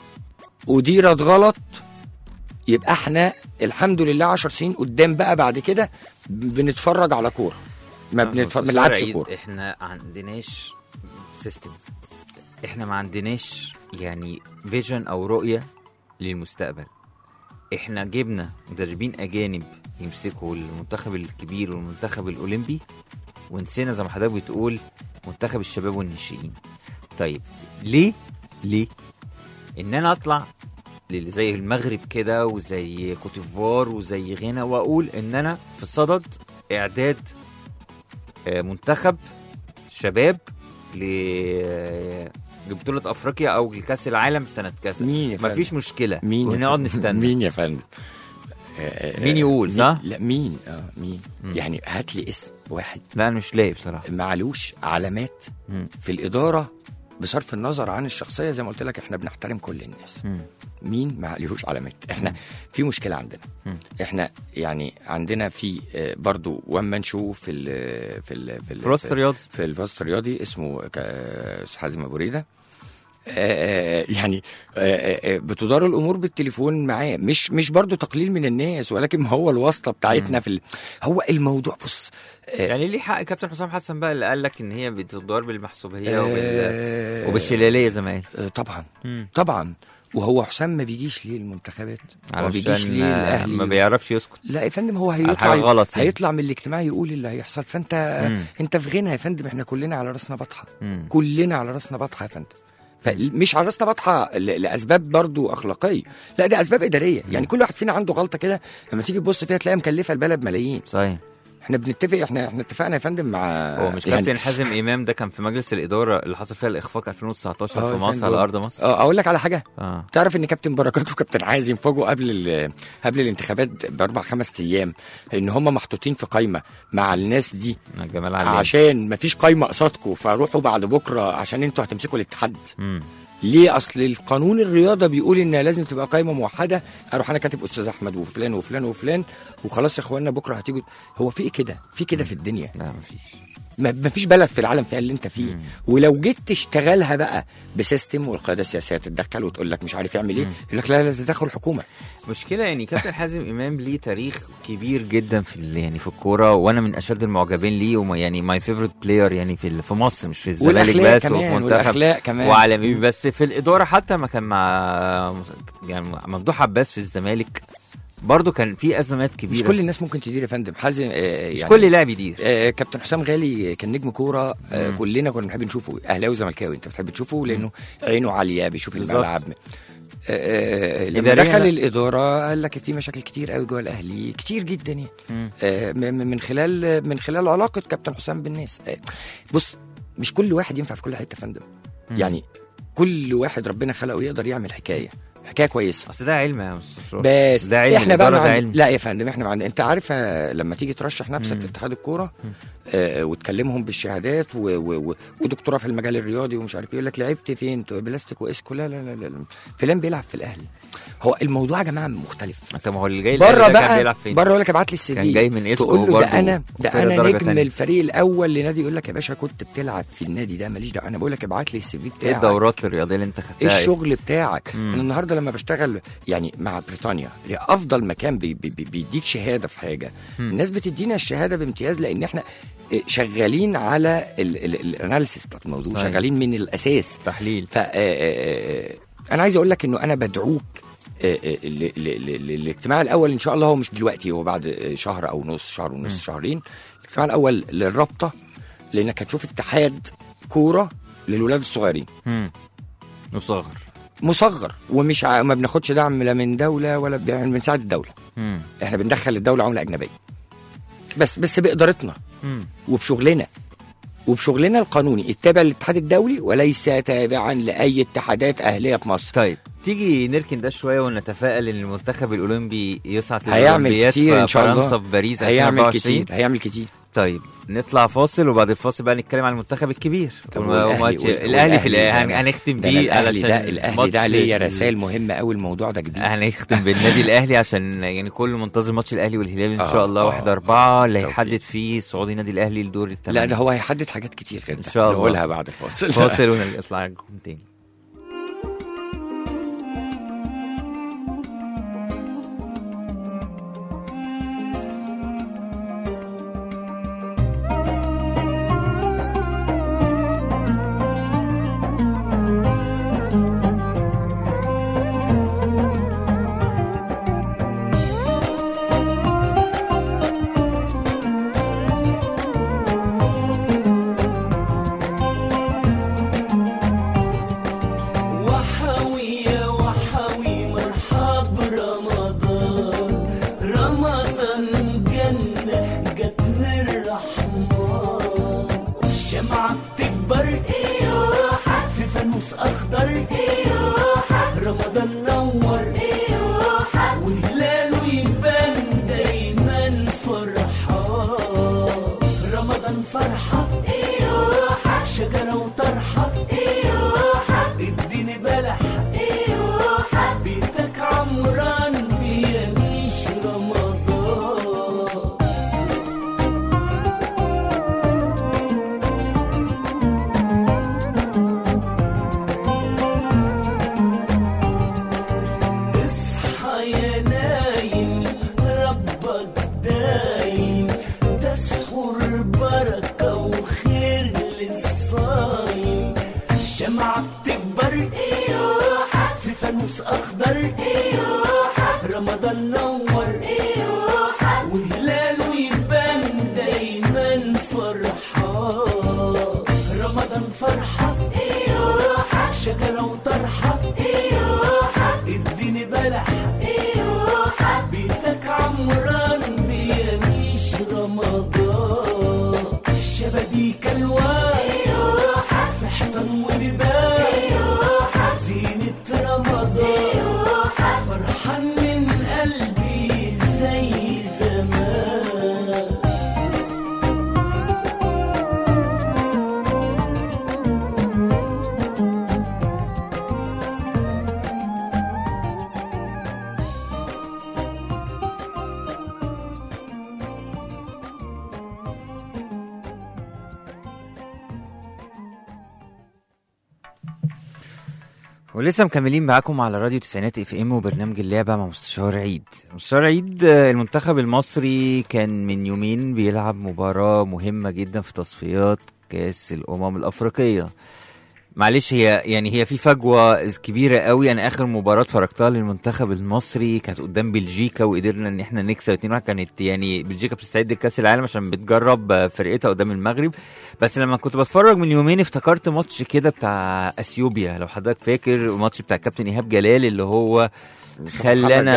D: اديرت غلط يبقى احنا الحمد لله عشر سنين قدام بقى بعد كده بنتفرج على كورة، ما بنلعبش كورة.
B: احنا عندناش سيستم. احنا ما عندناش يعني فيجن او رؤيه للمستقبل. احنا جبنا مدربين اجانب يمسكوا المنتخب الكبير والمنتخب الاولمبي، ونسينا زي ما حضرتك بتقول منتخب الشباب والناشئين. طيب ليه ليه ان انا اطلع زي المغرب كده وزي كوتيفوار وزي غانا واقول ان انا في صدد اعداد منتخب شباب لبطولة افريقيا او لكاس العالم سنة كاس؟ مفيش مشكلة، ونقعد نستنى.
D: مين يا فندم؟
B: مين يقول صح؟
D: لا مين اه مين مم. يعني هات لي اسم واحد.
B: لا انا مش لاقي بصراحة.
D: معلوش علامات مم. في الإدارة بصرف النظر عن الشخصية. زي ما قلت لك احنا بنحترم كل الناس. مم. مين ما عليهوش علامات؟ احنا مم. في مشكلة عندنا. مم. احنا يعني عندنا في برضو وان مان شو في ال في ال في
B: الوسط الرياضي
D: في الوسط الرياضي اسمه حازم ابو ريده. آه يعني آه بتدار الامور بالتليفون معاه. مش مش برضو تقليل من الناس، ولكن هو الواسطه بتاعتنا في ال... هو الموضوع. بص
B: آه يعني ليه حق كابتن حسام حسن بقى اللي قال لك ان هي بتدار بالمحسوبيه آه وبال... وبالشلاليه زي ما قال.
D: آه طبعا مم. طبعا. وهو حسام ما بيجيش ليه المنتخبات، ما بيجيش ليه الاهلي،
B: ما بيعرفش يسكت.
D: لا يا فندم، هو هيطلع غلط يعني. هيطلع من الاجتماع يقول اللي هيحصل. فانت مم. انت في غنى يا فندم. احنا كلنا على راسنا بطحه، كلنا على راسنا بطحه يا فندم. فمش على راسنا بطحه لاسباب برضو اخلاقيه، لا ده اسباب اداريه. يعني كل واحد فينا عنده غلطه كده، لما تيجي تبص فيها تلاقيها مكلفه البلد ملايين.
B: صحيح.
D: احنا بنتفق، احنا احنا اتفقنا يا فندم مع
B: هو مش يعني كابتن حازم امام ده كان في مجلس الاداره اللي حصل فيها الاخفاق ألفين وتسعتاشر في مصر على ارض مصر.
D: اه اقول لك على حاجه. آه. تعرف ان كابتن بركات وكابتن حازم فوجئوا قبل قبل الانتخابات باربع خمس ايام ان هم محطوطين في قايمه مع الناس دي
B: جمال علي،
D: عشان ما فيش قايمه قصادكم، فروحوا بعد بكره عشان انتوا هتمسكوا الاتحاد. امم ليه؟ اصل القانون الرياضه بيقول ان لازم تبقى قائمه موحده. اروح انا كاتب استاذ احمد وفلان وفلان وفلان وخلاص يا اخوانا بكره هتيجوا. هو في كده في كده في الدنيا؟
B: لا مفيش.
D: ما فيش بلد في العالم فيها اللي انت فيه. مم. ولو جيت تشتغلها بقى بسيستم والقياده السياسيه تتدخل وتقول لك مش عارف يعمل ايه، يقول لك لا لا تدخل الحكومه.
B: مشكله يعني. كابتن حازم امام ليه تاريخ كبير جدا في يعني في الكوره، وانا من اشد المعجبين ليه، وما يعني ماي فيفورت بلاير يعني في في مصر، مش في الزمالك بس وفي منتخب وعالمي. بس في الاداره حتى ما كان مع يعني ممدوح عباس في الزمالك برضو كان في ازمات كبيره.
D: مش كل الناس ممكن تدير يا فندم. حازم آه يعني
B: مش كل لاعب يدير.
D: آه كابتن حسام غالي كان نجم كوره. آه كلنا كنا بنحب نشوفه، اهلاوي وزملكاوي انت بتحب تشوفه لانه عينه عاليه، بيشوف الملعب. آه لما دخل الاداره قال لك في مشاكل كتير قوي جوه الاهلي، كتير جدا يعني. آه من خلال من خلال علاقه كابتن حسام بالناس. آه بص، مش كل واحد ينفع في كل حته يا فندم. يعني كل واحد ربنا خلقه يقدر يعمل حكايه حكايه كويسه.
B: اصل ده علم يا مستر.
D: بس
B: ده علم.
D: احنا بقى
B: علم.
D: لا يا فندم، احنا معنا. انت عارف لما تيجي ترشح نفسك مم. في اتحاد الكوره آه وتكلمهم بالشهادات و... و... و... ودكتوراه في المجال الرياضي ومش عارف ايه، يقول لك لعبت فين؟ بلاستيك واسكو. لا لا لا, لا. فلان بيلعب في الاهلي. هو الموضوع يا جماعه مختلف.
B: طب ما هو اللي جاي
D: بره بقى بيلعب فين؟ بره يقول لك ابعت لي السي في،
B: كان جاي من اسكو،
D: تقول له ده انا ده انا نجم تانية. الفريق الاول لنادي، يقول لك يا باشا كنت بتلعب في النادي ده، ماليش دعوه، انا بقول لك ابعت لي السي في بتاعك.
B: ايه الدورات الرياضيه اللي انت خدتها؟
D: ايه الشغل بتاعك؟ مم. انا النهارده لما بشتغل يعني مع بريطانيا، افضل مكان بي بي بيديك شهاده في حاجه. مم. الناس بتدينا الشهاده بامتياز لان احنا شغالين على الاناليسيس بتاع الموضوع. صحيح. شغالين من الاساس
B: تحليل.
D: ف انا عايز اقول لك انه انا بدعوك الاجتماع الاول ان شاء الله، هو مش دلوقتي، هو بعد شهر او نص شهر ونص م. شهرين. الاجتماع الاول للرابطه، لانك هتشوف اتحاد كوره للولاد الصغيرين.
B: امم مصغر
D: مصغر ومش ع... ما بناخدش دعم لا من دوله ولا بنساعد الدوله. مم. احنا بندخل الدوله عمله اجنبيه بس بس بادارتنا مم. وبشغلنا وبشغلنا القانوني التابع للاتحاد الدولي وليس تابعا لاي اتحادات اهليه في مصر.
B: طيب تيجي نركن ده شويه ونتفائل ان المنتخب الاولمبي يصعد
D: للاولمبياد في
B: فرنسا في باريس
D: هيعمل كتير هيعمل كتير.
B: طيب نطلع فاصل، وبعد الفاصل بقى نتكلم عن المنتخب الكبير. الاهلي في الاهلي هنختم بيه
D: علشان ده الاهلي ده عليه رسائل مهمه قوي. الموضوع ده كبير.
B: هنختم بالنادي الاهلي عشان يعني كل منتظر ماتش الاهلي والهلال ان شاء الله واحد أربعة اللي هيحدد فيه صعود النادي الاهلي لدور الثمانية.
D: لا ده هو هيحدد حاجات كتير كده
B: ان شاء الله،
D: نقولها بعد الفاصل.
B: فاصل ونطلع لكم تاني.
F: رمضان نور وهلاله يبان دايما فرحان. رمضان فرحة شجرة وطرحة اديني بلحة بيتك عمران بيميش رمضان. الشبابيك الوان في حيطان وبيبان زينة رمضان فرحان من قلبي زي زمان.
B: ولسه مكملين معاكم على راديو تسعينات اف ام وبرنامج اللعبه مع مستشار عيد. مستشار عيد، المنتخب المصري كان من يومين بيلعب مباراه مهمه جدا في تصفيات كاس الامم الافريقيه. معلش هي يعني هي في فجوه كبيره قوي. انا اخر مباراه اتفرجتها للمنتخب المصري كانت قدام بلجيكا وقدرنا ان احنا نكسب اتنين واحد. كانت يعني بلجيكا بتستعد لكاس العالم عشان بتجرب فرقتها قدام المغرب. بس لما كنت بتفرج من يومين افتكرت ماتش كده بتاع اثيوبيا، لو حضرتك فاكر الماتش بتاع كابتن ايهاب جلال اللي هو خلانا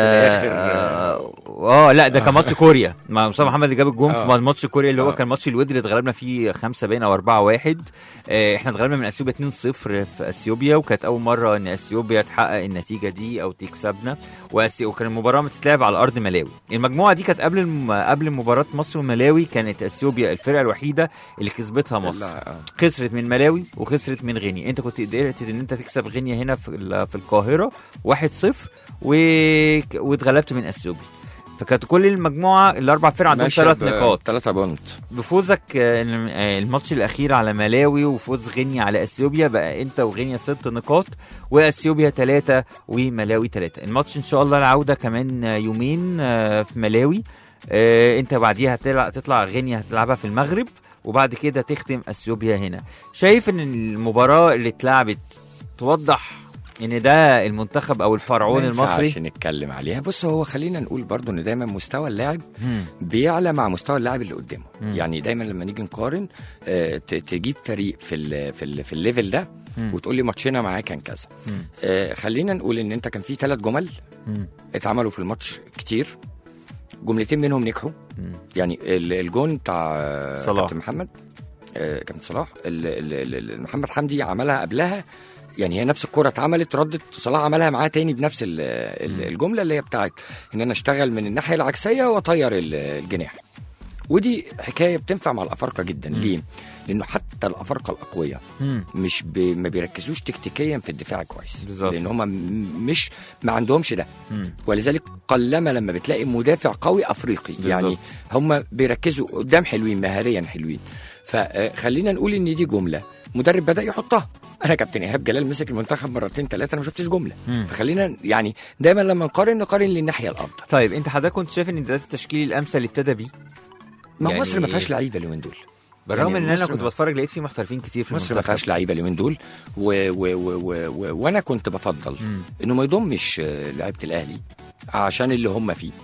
B: اه, آه لا ده كان ماتش كوريا مع مصطفى محمد اللي جاب الجون في ماتش كوريا اللي هو آه. كان ماتش الودي اللي اتغلبنا فيه خمسة باين او أربعة واحد. آه احنا اتغلبنا من اثيوبيا اتنين صفر في اثيوبيا، وكانت اول مره ان اثيوبيا تحقق النتيجه دي او تكسبنا. وكان المباراه بتتلعب على ارض ملاوي. المجموعه دي كانت قبل الم... قبل مباراه مصر وملاوي كانت اثيوبيا الفرقه الوحيده اللي كسبتها مصر. خسرت من ملاوي وخسرت من غينيا. انت كنت قدرت ان انت تكسب غينيا هنا في في القاهره واحد صفر و... واتغلبت من اثيوبيا. فكانت كل المجموعه الاربع فرق عندهم ثلاث نقاط
D: ثلاثة بونت.
B: بفوزك الماتش الاخير على ملاوي وفوز غينيا على اثيوبيا بقى انت وغينيا ست نقاط واثيوبيا ثلاثة وملاوي ثلاثة. الماتش ان شاء الله العوده كمان يومين في ملاوي. انت بعديها هتطلع تطلع غينيا هتلعبها في المغرب وبعد كده تختم اثيوبيا هنا. شايف ان المباراه اللي اتلعبت توضح ان ده المنتخب او الفرعون المصري
D: عشان نتكلم عليها؟ بص، هو خلينا نقول برضو ان دايما مستوى اللاعب بيعلى مع مستوى اللاعب اللي قدامه. مم. يعني دايما لما نيجي نقارن آه تجيب فريق في ال في ال في الليفل ده وتقول لي ماتشنا معاه كان كذا. آه خلينا نقول ان انت كان في ثلاث جمل مم. اتعملوا في الماتش كتير، جملتين منهم نجحوا. مم. يعني الجون بتاع كابتن محمد آه كابتن صلاح محمد حمدي عملها قبلها، يعني هي نفس الكرة اتعملت ردت صلاح عملها معاه تاني بنفس الجملة اللي هي بتاعت ان انا اشتغل من الناحية العكسية واطير الجناح. ودي حكاية بتنفع مع الافارقة جدا. مم. ليه؟ لانه حتى الافارقة الاقوياء مش ب... ما بيركزوش تكتيكيا في الدفاع كويس، لان هم مش ما عندهمش ده. مم. ولذلك قلما لما بتلاقي مدافع قوي افريقي بالزبط. يعني هم بيركزوا قدام حلوين مهاريا حلوين. فخلينا نقول ان دي جملة مدرب بدأ يحطها. انا كابتن ايهاب جلال مسك المنتخب مرتين ثلاثه انا ما شفتش جمله. مم. فخلينا يعني دايما لما نقارن نقارن للناحيه الافضل.
B: طيب انت حضرتك كنت شايف ان ده التشكيل الامثل اللي ابتدى بيه؟
D: ما يعني مصر ما فيهاش لعيبه اليومين دول،
B: بالرغم يعني ان انا كنت بتفرج لقيت فيه محترفين كتير في
D: مصر ما فيهاش لعيبه اليومين دول و... و... و... و... و... وانا كنت بفضل مم. انه ما يضمش لعيبه الاهلي عشان اللي هم فيه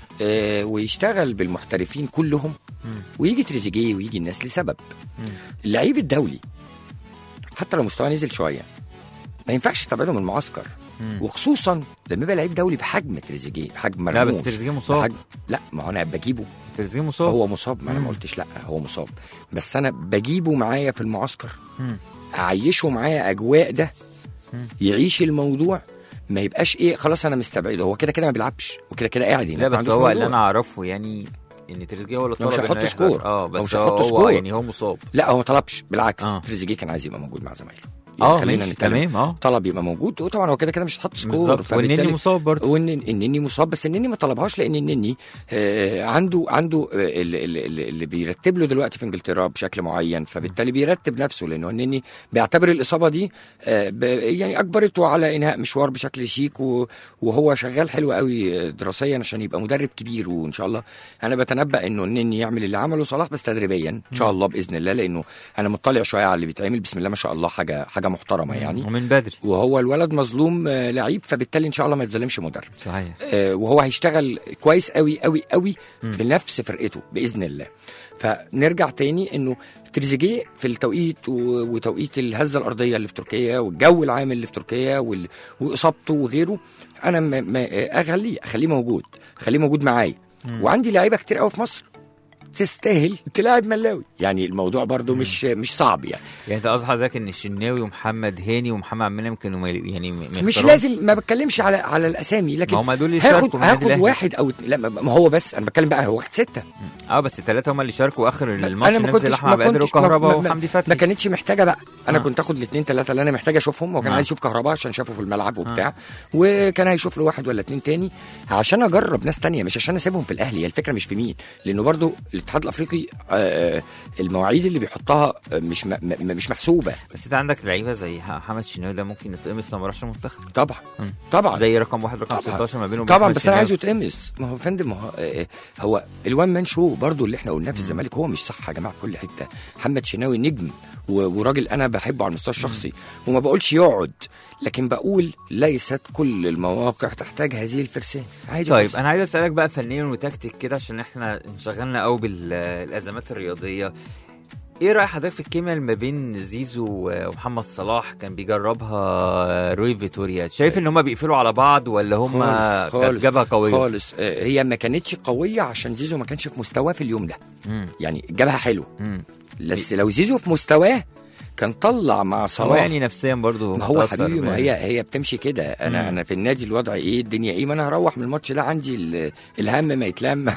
D: آه ويشتغل بالمحترفين كلهم. مم. ويجي تريزيجيه ويجي الناس لسبب مم. اللعيب الدولي حتى لو مستواه نزل شويه ما ينفعش تستبعده من المعسكر. مم. وخصوصا لما يبقى لعيب دولي بحجم تريزيجيه، بحجم مرموش.
B: لا بس تريزيجيه مصاب. بحجم...
D: لا ما هو انا بجيبه
B: تريزيجيه مصاب.
D: هو مصاب، ما انا ما قلتش لا هو مصاب، بس انا بجيبه معايا في المعسكر. مم. اعيشه معايا اجواء ده. مم. يعيش الموضوع، ما يبقاش ايه خلاص انا مستبعده، هو كده كده ما بيلعبش وكده كده قاعد هنا.
B: لا بس هو اللي انا اعرفه يعني ان تريزيجيه هو اللي طلب
D: مش هيحط سكور.
B: اه بس
D: مش
B: هو
D: سكور.
B: يعني هو مصاب.
D: لا هو ما طلبش، بالعكس
B: آه.
D: تريزيجيه كان عايز يبقى موجود مع زمايله.
B: اه خلينا نتكلم. اه
D: طلب يبقى موجود، وطبعا هو كده كده مش هتحط سكور.
B: والنني مصاب برضه،
D: والنني مصاب، بس النني ما طلبهاش لان النني آه عنده عنده آه اللي, اللي, اللي بيرتب له دلوقتي في انجلترا بشكل معين، فبالتالي بيرتب نفسه لانه النني بيعتبر الاصابه دي آه يعني اجبرته على انهاء مشوار بشكل شيك، وهو شغال حلو قوي دراسيا عشان يبقى مدرب كبير. وان شاء الله انا بتنبأ انه النني يعمل اللي عمله صلاح بس تدريبيا ان شاء الله باذن الله، لانه انا مطلع شويه على اللي بيتعمل بسم الله ما شاء الله، حاجه حاجه حاجه محترمه يعني،
B: ومن بدري،
D: وهو الولد مظلوم آه لعيب، فبالتالي ان شاء الله ما يتظلمش مدرب.
B: صحيح.
D: آه وهو هيشتغل كويس قوي قوي قوي في نفس فرقته باذن الله. فنرجع تاني انه تريزيجيه في التوقيت وتوقيت الهزه الارضيه اللي في تركيا والجو العام اللي في تركيا واصابته وغيره، انا ما اخليه اخليه موجود اخليه موجود معايا. وعندي لعيبه كتير قوي في مصر تستاهل تلاعب ملاوي، يعني الموضوع برضو مم. مش مش صعب يعني.
B: يعني انت قصدك حضرتك ان الشناوي ومحمد هاني ومحمد عبد المنعم كانوا يعني
D: مش لازم، ما بتكلمش على على الاسامي، لكن
B: هم دول اللي
D: هاخد هاخد واحد او لا ما هو بس انا بتكلم بقى هو واحد ستة
B: اه بس الثلاثه هم اللي شاركوا اخر الماتش، نزل احمد بدر وكهربا وحمدي فتحي.
D: ما كانتش محتاجه بقى انا آه. كنت اخد الاثنين ثلاثه اللي انا محتاج اشوفهم، وكان آه. عايز يشوف كهربا عشان شافه في الملعب وبتاع، آه. وكان هيشوف له واحد ولا اثنين تاني عشان اجرب ناس تانية، مش عشان اسيبهم في الاهلي. هي الفكره مش في مين، لانه برضو الاتحاد الافريقي آه المواعيد اللي بيحطها مش م- مش محسوبه.
B: بس انت عندك لعيبه زي محمد الشناوي ده ممكن يتقمص لما راحش المنتخب.
D: طبعا م. طبعا
B: زي رقم واحد رقم ستاشر ما بينهم
D: طبعا، بس انا عايزه يتقمص. ما هو فندم هو, آه هو الوان مان شو برضو اللي احنا قلناه في الزمالك هو مش صح يا جماعه في كل حته. محمد الشناوي نجم وراجل انا بحبه على المستوى الشخصي، وما بقولش يقعد، لكن بقول ليست كل المواقع تحتاج هذه الفرسان. عادي.
B: طيب بس. انا عايز اسالك بقى فنيا وتكتيك كده، عشان احنا انشغلنا قوي بالازمات الرياضيه. ايه راي حضرتك في الكيمياء ما بين زيزو ومحمد صلاح كان بيجربها روي فيتوريا؟ شايف ان هم بيقفلوا على بعض ولا هم كانت جبهه قويه
D: خالص؟ هي ما كانتش قويه عشان زيزو ما كانش في مستواه في اليوم ده. مم. يعني جبهه حلوه، بس لو زيزو في مستواه كان طلع مع صلاح.
B: هو يعني نفسيا برضو
D: ما هو حبيبي، ما هي هي بتمشي كده. انا مم. انا في النادي الوضع ايه الدنيا ايه، ما انا هروح من الماتش ده عندي الهم ما يتلم.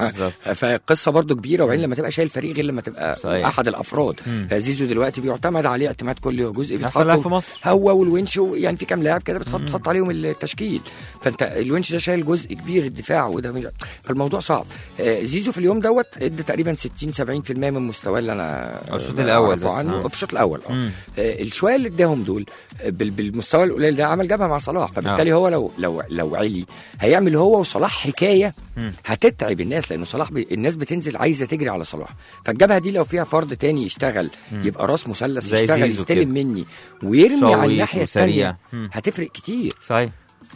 D: فقصه برضو كبيره، وبعدين لما تبقى شايل فريق غير لما تبقى صحيح. احد الافراد. زيزو دلوقتي بيعتمد عليه اعتماد كل جزء،
B: بيتحط في مصر
D: هو والونش، يعني في كام لاعب كده بتحط تحط عليهم التشكيل، فانت الونش ده شايل جزء كبير الدفاع، وده فالموضوع صعب. زيزو في اليوم دوت ادى تقريبا ستين سبعين في المية من مستواه اللي انا
B: الشوط الاول
D: عنه في الشوط الاول. اه الشويه اللي اداهم دول بالمستوى القليل ده عمل جبهه مع صلاح، فبالتالي هو لو لو لو علي هيعمل هو وصلاح حكايه هتتعب الناس، لانه صلاح بي الناس بتنزل عايزه تجري على صلاح. فالجبهه دي لو فيها فرد تاني يشتغل يبقى راس مثلث يشتغل يستلم مني ويرمي على الناحيه الثانيه هتفرق كتير.
B: صحيح.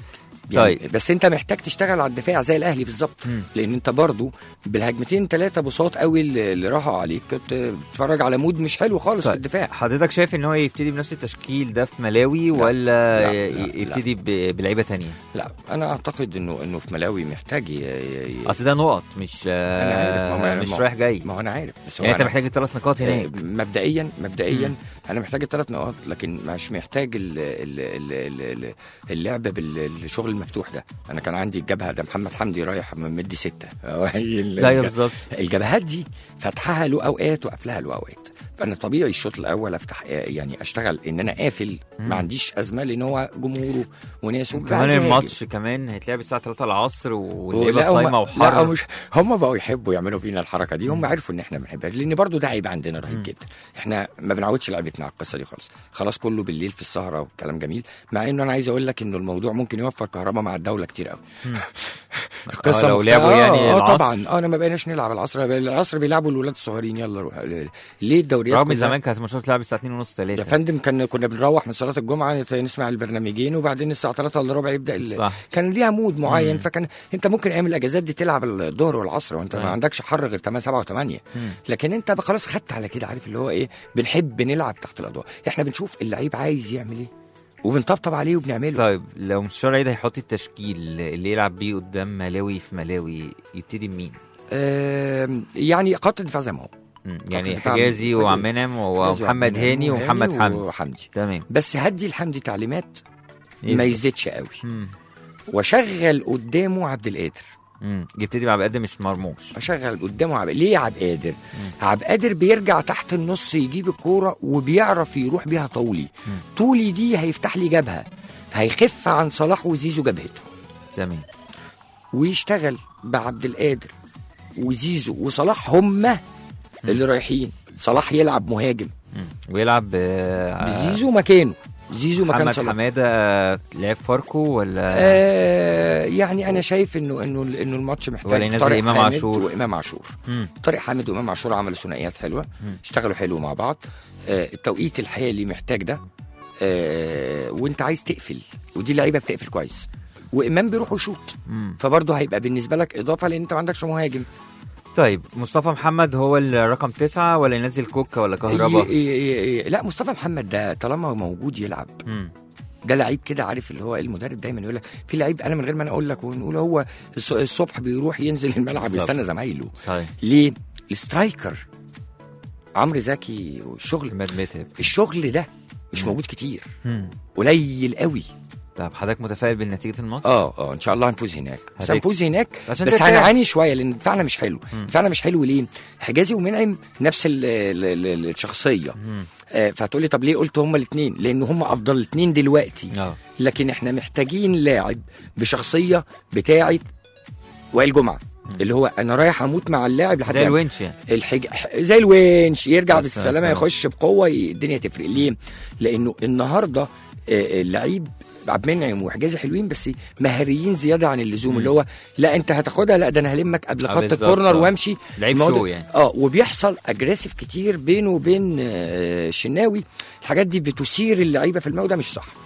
D: يعني طيب. بس انت محتاج تشتغل على الدفاع زي الاهلي بالظبط، لان انت برضو بالهجمتين ثلاثه بساط قوي اللي راحوا عليك كنت بتتفرج على مود مش حلو خالص. طيب. في الدفاع
B: حضرتك شايف ان هو يبتدي بنفس التشكيل ده في ملاوي لا. ولا لا. لا. يبتدي لا. بلعيبه ثانيه؟
D: لا انا اعتقد انه انه في ملاوي محتاج ي... ي...
B: اصل ده نقط مش أنا عارف. ما مش رايح جاي.
D: ما هو انا عارف، بس
B: يعني انت محتاج الثلاث نقاط هناك.
D: مبدئيا مبدئيا مم. انا محتاج الثلاث نقاط، لكن مش محتاج اللعب بالشغل المفتوح ده. انا كان عندي الجبهه ده محمد حمدي رايح مدي ستة.
B: لا بالظبط.
D: الجبهات دي فتحها له اوقات وقفلها له اوقات، فانا طبيعي الشوط الاول افتح يعني اشتغل ان انا قافل، ما عنديش ازمه لان هو جمهوره وناسه.
B: كمان الماتش كمان هيتلعب الساعه ثلاثة العصر واللعيبه صايمه وحر.
D: لا مش هم بقوا يحبوا يعملوا فينا الحركه دي، هم عرفوا ان احنا بنحبها، لان برضو ده عيب عندنا رهيب جدا. احنا ما بنعودش لعبتنا على القصه دي خالص، خلاص كله بالليل في السهره والكلام جميل. مع انه انا عايز اقول لك انه الموضوع ممكن يوفر كهرباء مع الدوله كتير قوي.
B: القصه لو لعبوا يعني
D: اه العصر. طبعا اه انا ما بقيناش نلعب العصر، العصر بيلعبوا الولاد الصغيرين. يلا روح ليه الدوريات
B: رغم زمان كانت الماتشات تلعب الساعه اتنين ونص ثلاثة
D: يا فندم. كان كنا بنروح من صلاه الجمعه نسمع البرنامجين، وبعدين الساعه ثلاثة الا ربع يبدا. كان ليها مود معين. مم. فكان انت ممكن ايام الاجازات دي تلعب الظهر والعصر وانت ما عندكش حر غير ثمانية سبعة وثمانية، لكن انت خلاص خدت على كده، عارف اللي هو ايه، بنحب نلعب تحت الاضواء. احنا بنشوف اللعيب عايز يعمل ايه وبنطبطب عليه وبنعمله.
B: طيب لو مستشار عيد هيحط التشكيل اللي يلعب بيه قدام ملاوي في ملاوي يبتدي بمين؟
D: آه يعني خط الدفاع زي ما هو،
B: يعني حجازي وعبد المنعم ومحمد هاني ومحمد حمدي
D: وحمدي
B: تمام.
D: بس هدي الحمدي تعليمات ما يزيدش قوي، وشغل قدامه عبد القادر.
B: امم يبتدي مع عبد القادر مش مرموش،
D: اشغل قدامه عبد. ليه عبد القادر؟ عبد القادر بيرجع تحت النص يجيب الكوره وبيعرف يروح بيها طولي. مم. طولي دي هيفتح لي جبهه، هيخف عن صلاح وزيزو جبهته.
B: تمام.
D: ويشتغل بعبد القادر وزيزو وصلاح هما اللي رايحين. صلاح يلعب مهاجم
B: مم. ويلعب
D: بزيزو مكانه. زيزو مكان
B: صلاح. محمد حماده لعب فاركو ولا
D: آه يعني انا شايف انه انه انه الماتش محتاج
B: طارق امام عاشور
D: وامام عاشور. طارق حامد وامام عاشور عملوا ثنائيات حلوه، مم. اشتغلوا حلو مع بعض. آه التوقيت الحالي محتاج ده. آه وانت عايز تقفل، ودي لعيبه بتقفل كويس، وامام بيروح يشوط، فبرضه هيبقى بالنسبه لك اضافه لان انت ما عندكش مهاجم.
B: طيب مصطفى محمد هو الرقم تسعة ولا ينزل كوكا ولا كهربا؟
D: ي- ي- ي- لا مصطفى محمد ده طالما موجود يلعب.
B: مم.
D: ده لعيب كده، عارف اللي هو المدرب دايما يقول لك في لعيب، انا من غير ما انا اقول لك ونقول هو الص- الصبح بيروح ينزل الملعب
B: بالظبط.
D: يستنى زمايله.
B: صحيح.
D: ليه؟ السترايكر عمرو زكي والشغل،
B: عماد متعب.
D: الشغل ده مش
B: مم.
D: موجود كتير،
B: مم.
D: قليل قوي.
B: طب حضرتك متفائل بالنتيجه الماتش؟
D: اه اه ان شاء الله هنفوز هناك، بس
B: هتكسب.
D: هنفوز هناك
B: عشان
D: بس
B: ترتاح.
D: هنعاني شويه لان دفاعنا مش حلو.
B: مم.
D: دفاعنا مش حلو ليه؟ حجازي ومنعم نفس ال ال ال الشخصيه.
B: مم.
D: آه فهتقولي طب ليه قلت هما الاثنين؟ لان هما افضل الاثنين دلوقتي.
B: اه
D: لكن احنا محتاجين لاعب بشخصيه بتاعه وائل جمعه، اللي هو انا رايح اموت مع اللاعب لحد
B: زي
D: يعني
B: الونش يعني.
D: الحج... زي الونش يرجع
B: بس-
D: بالسلامه
B: بس-
D: يخش بقوه، ي- الدنيا تفرق. ليه؟ لانه النهارده آه، اللعيب عبد المنعم وحجازي حلوين بس مهريين زياده عن اللزوم.
B: مم.
D: اللي هو لا انت هتاخدها، لا ده انا هلمك قبل
B: آه،
D: خط
B: بالظبط،
D: الكورنر
B: آه.
D: وامشي.
B: لعيب
D: الموضوع-
B: شو يعني.
D: اه وبيحصل اجريسيف كتير بينه وبين آه، الشناوي. الحاجات دي بتثير اللعيبه في الموضوع مش صح.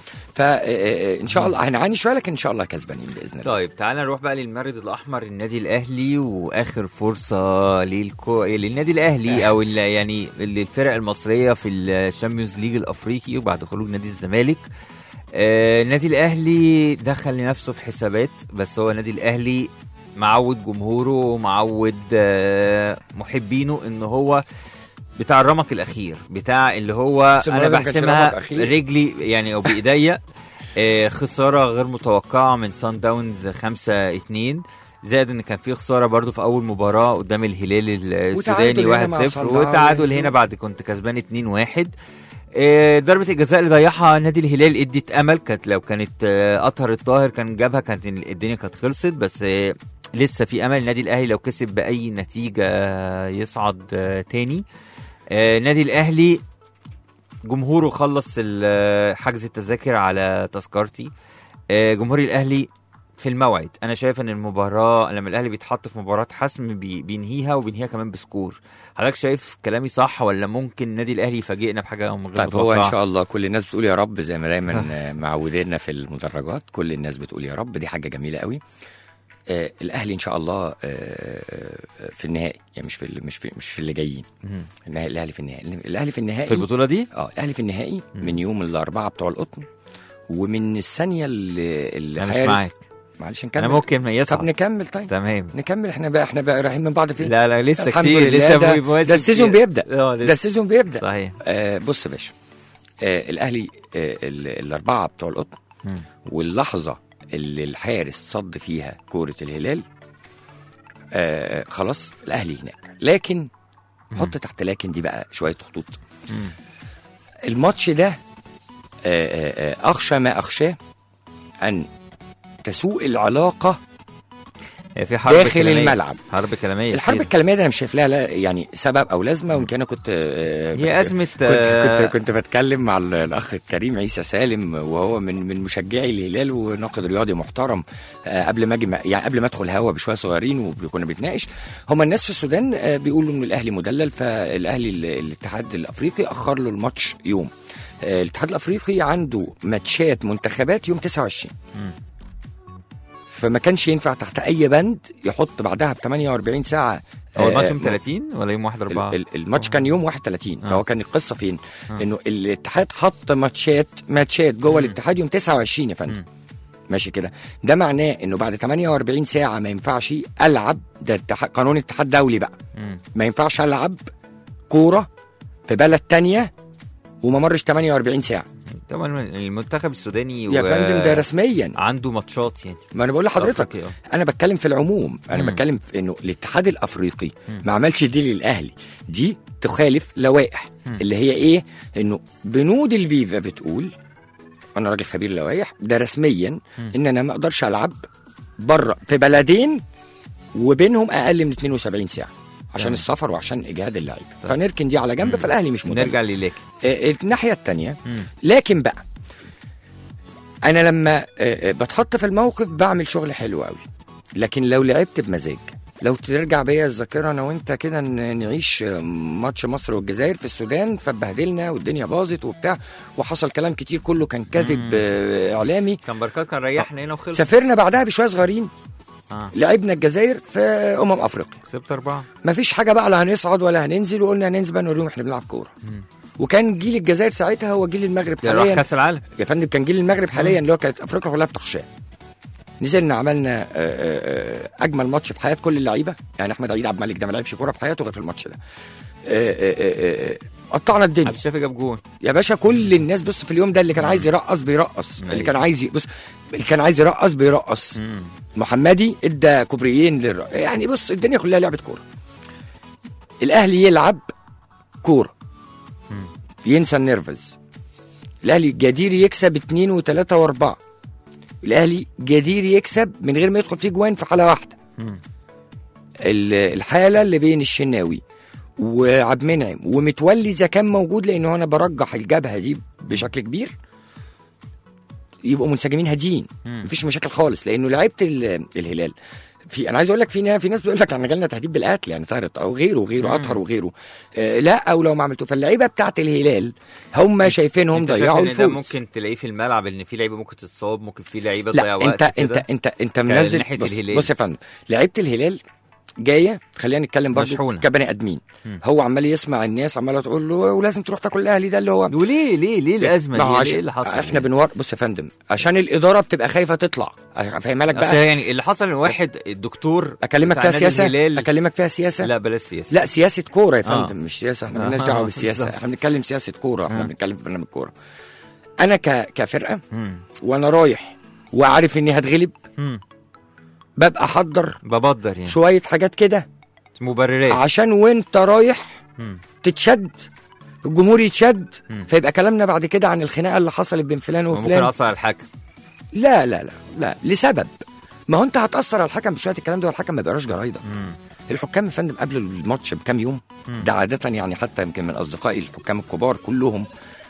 D: فان شاء الله هنعاني شويه لكن ان شاء الله كسبانين باذن الله.
B: طيب تعالى نروح بقى للمارد الاحمر، النادي الاهلي، واخر فرصه للكو... للنادي الاهلي او ال... يعني الفرق المصريه في الشامبيونز ليج الافريقي وبعد خروج نادي الزمالك. آه، النادي الاهلي دخل لنفسه في حسابات، بس هو النادي الاهلي معود جمهوره ومعود آه محبينه ان هو بتاع الرمق الاخير، بتاع اللي هو
D: بس
B: انا
D: المرة دي ما كانش رمق
B: بحسمها
D: أخير.
B: رجلي يعني او بايديا. آه، خساره غير متوقعه من سان داونز خمسة اتنين، زائد ان كان في خساره برضو في اول مباراه قدام الهلال السوداني
D: وتعادل هنا
B: واحد
D: مع
B: صفر،
D: صن داونز.
B: وتعادل هنا بعد كنت كسبان اتنين واحد. آه، ضربه الجزاء اللي ضيعها نادي الهلال ادت امل، كانت لو كانت آه، اطهر الطاهر كان جابها كانت الدنيا كانت خلصت، بس آه، لسه في امل. النادي الاهلي لو كسب باي نتيجه آه، يصعد آه، تاني. آه، النادي الاهلي جمهوره خلص ال- حجز التذاكر على تذكرتي. آه، جمهور الاهلي في الموعد. انا شايف ان المباراه لما الاهلي بيتحط في مباراه حسم بي بينهيها وبينهيها كمان بسكور. حضرتك شايف كلامي صح ولا ممكن النادي الاهلي يفاجئنا بحاجه من غير
D: طيب هو
B: متوقعة؟
D: ان شاء الله كل الناس بتقول يا رب، زي ما دايما آه، معودينا في المدرجات كل الناس بتقول يا رب، دي حاجه جميله قوي. آه الاهلي ان شاء الله آه آه، في النهائي، يعني مش في ال- مش في مش في اللي جايين.
B: مم.
D: النهائي الاهلي في النهائي، الاهلي في النهائي
B: في البطوله دي
D: اه الاهلي في النهائي من يوم الاربعه بتوع القطن، ومن الثانيه اللي اللي
B: انا مش
D: حارس-
B: معاك.
D: معلش
B: انا
D: نكمل.
B: ممكن
D: طب
B: يصعد.
D: نكمل طيب
B: تمام.
D: نكمل. احنا بقى احنا بقى رايحين من بعض فين؟
B: لا لا لسه
D: الحمد
B: كتير،
D: لله.
B: لسه
D: ده,
B: مواسم
D: ده السيزون
B: كتير.
D: بيبدا
B: اه
D: ده
B: لسه.
D: السيزون بيبدا
B: صحيح.
D: آه بص يا باشا، آه الاهلي آه ال- الاربعه بتوع القطن،
B: مم.
D: واللحظه اللي الحارس صد فيها كوره الهلال آه خلاص الاهلي هناك. لكن حط تحت لكن دي بقى شويه خطوط.
B: مم.
D: الماتش ده آه آه آه اخشى ما اخشاه ان تسوء العلاقه
B: هي في حرب
D: داخل
B: كلامية.
D: الملعب.
B: حرب كلاميه
D: الحرب
B: كتير.
D: الكلاميه دي انا مش شايف لها لا يعني سبب او لازمه. ويمكن انا كنت آه،
B: هي ازمه
D: كنت
B: آه،
D: كنت كنت بتكلم مع ال- الاخ الكريم عيسى سالم، وهو من من مشجعي الهلال وناقد رياضي محترم. آه، قبل ما اجي يعني قبل ما ادخل هوا بشويه صغيرين وكنا بنتناقش، هم الناس في السودان آه، بيقولوا ان الاهلي مدلل، فالاهلي ال- الاتحاد الافريقي اخر له الماتش يوم. آه، الاتحاد الافريقي عنده ماتشات منتخبات يوم تسعة وعشرين، فما كانش ينفع تحت اي بند يحط بعدها ب ثمانية وأربعين ساعه.
B: هو الماتش
D: آه،
B: يوم ثلاثين ولا يوم واحد أربعة؟
D: ال- ال- الماتش كان يوم واحد وثلاثين.
B: آه.
D: فهو كان القصه فين؟
B: آه.
D: انه الاتحاد حط ماتشات ماتشات جوه الاتحاد يوم تسعة وعشرين يا فندم.
B: مم.
D: ماشي كده، ده معناه انه بعد ثمانية وأربعين ساعه ما ينفعش العب. ده اتحاد- قانون اتحاد دولي بقى،
B: مم.
D: ما ينفعش العب كوره في بلد تانية وما مرش ثمانية وأربعين ساعه
B: طبعا المنتخب السوداني
D: يا
B: و...
D: فندم. ده رسميا،
B: عنده ماتشات يعني.
D: ما انا بقول لحضرتك
B: أفريقيا.
D: انا بتكلم في العموم. انا
B: مم.
D: بتكلم في انه الاتحاد الافريقي
B: مم.
D: ما عملش دي للاهلي، دي تخالف لوائح اللي هي ايه؟ انه بنود الفيفا بتقول، انا راجل خبير لوائح، ده رسميا
B: مم.
D: ان انا ما اقدرش العب بره في بلدين وبينهم اقل من اثنين وسبعين ساعه عشان
B: تمام.
D: السفر وعشان اجهاد اللعيبه.
B: طيب.
D: فنركن دي على جنب.
B: مم.
D: فالاهلي مش مدلل.
B: نرجع لليك.
D: آه، الناحيه الثانيه
B: مم.
D: لكن بقى انا لما آه، آه، بتحط في الموقف بعمل شغل حلو قوي. لكن لو لعبت بمزاج لو ترجع بيا الذاكره انا وانت كده نعيش ماتش مصر والجزائر في السودان، فبهدلنا والدنيا باظت وبتاع، وحصل كلام كتير كله كان كذب اعلامي.
B: كان بركات كان ريحنا هنا وخلص.
D: سافرنا بعدها بشويه صغيرين،
B: آه.
D: لعبنا الجزائر في امم افريقيا،
B: كسبت اربعه.
D: مفيش حاجه بقى، لا هنصعد ولا هننزل، وقلنا هننزل بقى نوريهم احنا بنلعب كوره. وكان جيل الجزائر ساعتها هو جيل المغرب حاليا،
B: كاس العالم
D: يا فندم. كان جيل المغرب حاليا اللي هو كانت افريقيا كلها بتخشاه. نزلنا عملنا اجمل ماتش في حياه كل اللعيبه، يعني احمد عيد عبد الملك ده ما لعبش كوره في حياته غير في الماتش ده. قطعنا الدنيا.
B: عبد الشافي جاب جون
D: يا باشا. كل الناس بص في اليوم ده اللي كان عايز يرقص بيرقص، اللي كان عايز بص اللي كان عايز يرقص بيرقص. محمدي ادى كوبريين للر... يعني بص الدنيا كلها لعبه كوره. الاهلي يلعب كوره ينسى النيرفز. الاهلي جدير يكسب اتنين وتلاته واربعه. الاهلي جدير يكسب من غير ما يدخل فيه جوان في حاله واحده. الحاله اللي بين الشناوي وعبد المنعم ومتولي اذا كان موجود، لانه انا برجح الجبهه دي بشكل كبير، يبقوا منسجمين هاديين، مفيش مشاكل خالص. لانه لعيبه الهلال في، انا عايز اقول لك في في ناس بتقول لك احنا جالنا تهديد بالقتل، يعني طارت او غيره وغيره اطهر وغيره. آه لا، او لو ما عملتوا. فاللعيبه بتاعت الهلال هم شايفينهم ضيعوا الفوز.
B: ممكن تلاقيه في الملعب ان في لعيبه ممكن تتصاب، ممكن في لعيبه
D: تضيع
B: وقت.
D: انت انت انت انت, انت منزل. بص, بص يا فندم، لعيبه الهلال جايه، خلينا نتكلم برضه كبني ادمين. هو عمال يسمع الناس عماله تقول له ولازم تروح تاكل الاهلي ده اللي هو.
B: وليه ليه ليه الازمه دي؟ ليه اللي حصل؟
D: احنا بنور. بص يا فندم، عشان الاداره بتبقى خايفه تطلع. افهمها لك بقى.
B: يعني اللي حصل ان واحد الدكتور
D: اكلمك فيها سياسه الهلال. اكلمك فيها سياسه.
B: لا بلاش سياسه.
D: لا سياسه كوره يا فندم. آه. مش سياسه، احنا مالناش دعوه بالسياسه. احنا بنتكلم سياسه كوره. احنا بنتكلم في برنامج كوره. انا ك... كفرقه مم. وانا رايح وعارف اني هتغلب، مم. ببقى احضر
B: ببدر يعني
D: شويه حاجات كده
B: مبررات،
D: عشان وانت رايح مم. تتشد، الجمهور يتشد، مم. فيبقى كلامنا بعد كده عن الخناقه اللي حصلت بين فلان وفلان.
B: ممكن اثر على الحكم.
D: لا لا لا لا لسبب. ما هو انت هتاثر على الحكم بشويه الكلام ده، والحكم ما بيقراش جرايده. الحكام يا فندم قبل الماتش بكام يوم، مم. ده عاده يعني، حتى يمكن من اصدقائي الحكام الكبار كلهم،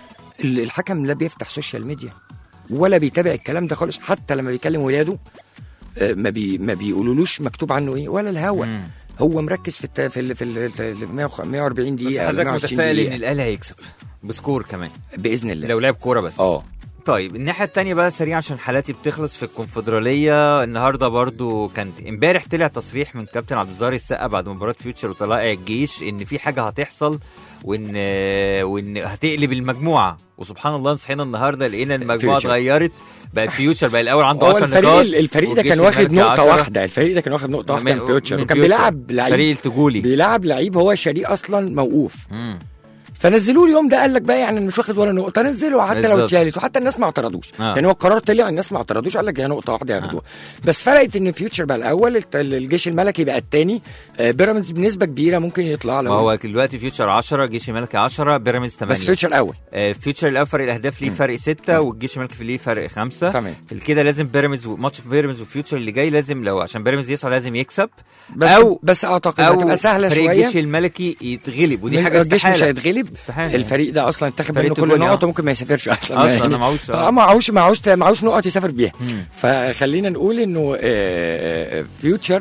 D: الحكم لا بيفتح سوشيال ميديا ولا بيتابع الكلام ده خالص. حتى لما بيكلم ولاده ما بي ما بيقولولوش مكتوب عنه ايه ولا الهوا. مم. هو مركز في الت... في ال... في ال... مية واربعين دقيقه.
B: بس حضرتك متفائل ان الاهلي هيكسب بسكور كمان
D: باذن الله
B: لو لعب كوره بس؟
D: اه
B: طيب الناحيه الثانيه بقى سريع عشان حالاتي بتخلص في الكونفدراليه. النهارده برضو كان امبارح طلع تصريح من كابتن عبد الظاهر السقا بعد مباراه فيوتشر وطلائع الجيش ان في حاجه هتحصل، وان وان هتقلب المجموعه. وسبحان الله صحينا النهارده لقينا المجموعه اتغيرت، بقى فيوتشر بقى الاول عنده عشرة
D: الفريق
B: نقاط.
D: الفريق ده كان واخد نقطه واحده. الفريق ده كان واخد نقطه واحده من فيوتشر، وكان بيلعب لعيب
B: فريق التجولي،
D: بيلعب لعيب هو شريك اصلا موقوف. مم. فنزلوه اليوم ده، قال لك بقى يعني مش واخد ولا نقطه، نزلوا حتى بالزبط. لو اتشالت، وحتى الناس ما اعترضوش. آه. يعني هو القرار طلع، الناس ما اعترضوش، قال لك هي نقطه واحده ياخدوها. آه. بس فرقت ان فيوتشر بقى الاول، الجيش الملكي بقى الثاني، بيراميدز بنسبه كبيره ممكن يطلع له.
B: هو دلوقتي فيوتشر عشرة، جيش الملكي عشرة، بيراميدز ثمانية.
D: بس فيوتشر الاول.
B: آه فيوتشر الاول فرق الاهداف ليه فرق ستة، والجيش الملكي ليه فرق خمسة.
D: تمام.
B: كده لازم بيراميدز ماتش في بيراميدز وفيوتشر اللي جاي لازم، لو عشان بيراميدز يصعد لازم يكسب.
D: بس
B: أو
D: بس اعتقد هتبقى سهله شويه.
B: الجيش الملكي يتغلب، ودي حاجه
D: الجيش مش هيتغلب.
B: استحاله.
D: الفريق ده اصلا اتاخد منه كل نقط، وممكن ما يسافرش اصلا.
B: اصلا انا معوش
D: معوش معوش معوش نقط يسافر بيها. فخلينا نقول انه فيوتشر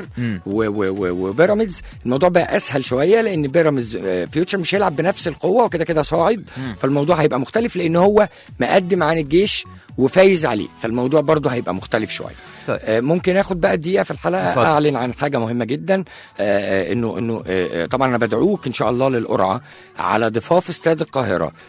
D: وبيراميدز الموضوع بقى اسهل شويه، لان بيراميدز فيوتشر مش هيلعب بنفس القوه وكده كده صاعد. مم. فالموضوع هيبقى مختلف، لان هو مقدم عن الجيش وفايز عليه، فالموضوع برضه هيبقى مختلف شويه. طيب. آه ممكن اخد بقى دقيقه في الحلقه فضل. اعلن عن حاجه مهمه جدا. آه انه انه آه طبعا انا بدعوك ان شاء الله للقرعه على ضفاف استاد القاهره آه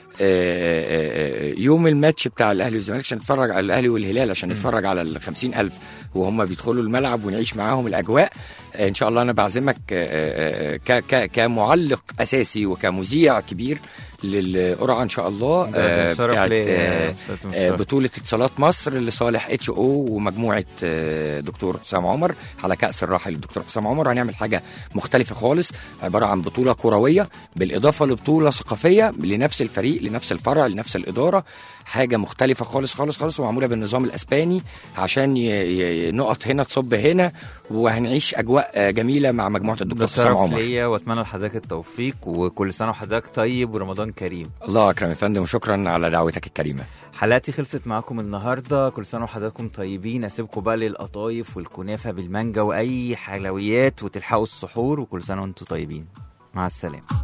D: آه يوم الماتش بتاع الاهلي والزمالك، عشان نتفرج على الاهلي والهلال، عشان نتفرج على ال خمسين ألف وهم بيدخلوا الملعب ونعيش معاهم الاجواء. آه ان شاء الله انا بعزمك آه آه كمعلق اساسي وكمذيع كبير للقرعه ان شاء الله. آه بتاعت آه آه بطوله اتصالات مصر لصالح اتش او ومجموعه آه دكتور حسام عمر على كاس الراحل الدكتور حسام عمر. هنعمل حاجه مختلفه خالص، عباره عن بطوله كرويه بالاضافه لبطوله ثقافيه لنفس الفريق لنفس الفرع لنفس الاداره. حاجه مختلفه خالص خالص خالص، ومعموله بالنظام الاسباني عشان نقط هنا تصب هنا، وهنعيش اجواء جميله مع مجموعه الدكتور حسام عمر.
B: ليا واتمنى لحضرتك التوفيق، وكل سنه وحضرتك طيب ورمضان كريم.
D: الله اكرم يا فندم، وشكرا على دعوتك الكريمه.
B: حلقتي خلصت معاكم. معاكم النهارده. كل سنه وحضراتكم طيبين. اسيبكم بقى للقطايف والكنافه بالمانجا واي حلويات وتلحقوا السحور، وكل سنه وانتم طيبين. مع السلامه.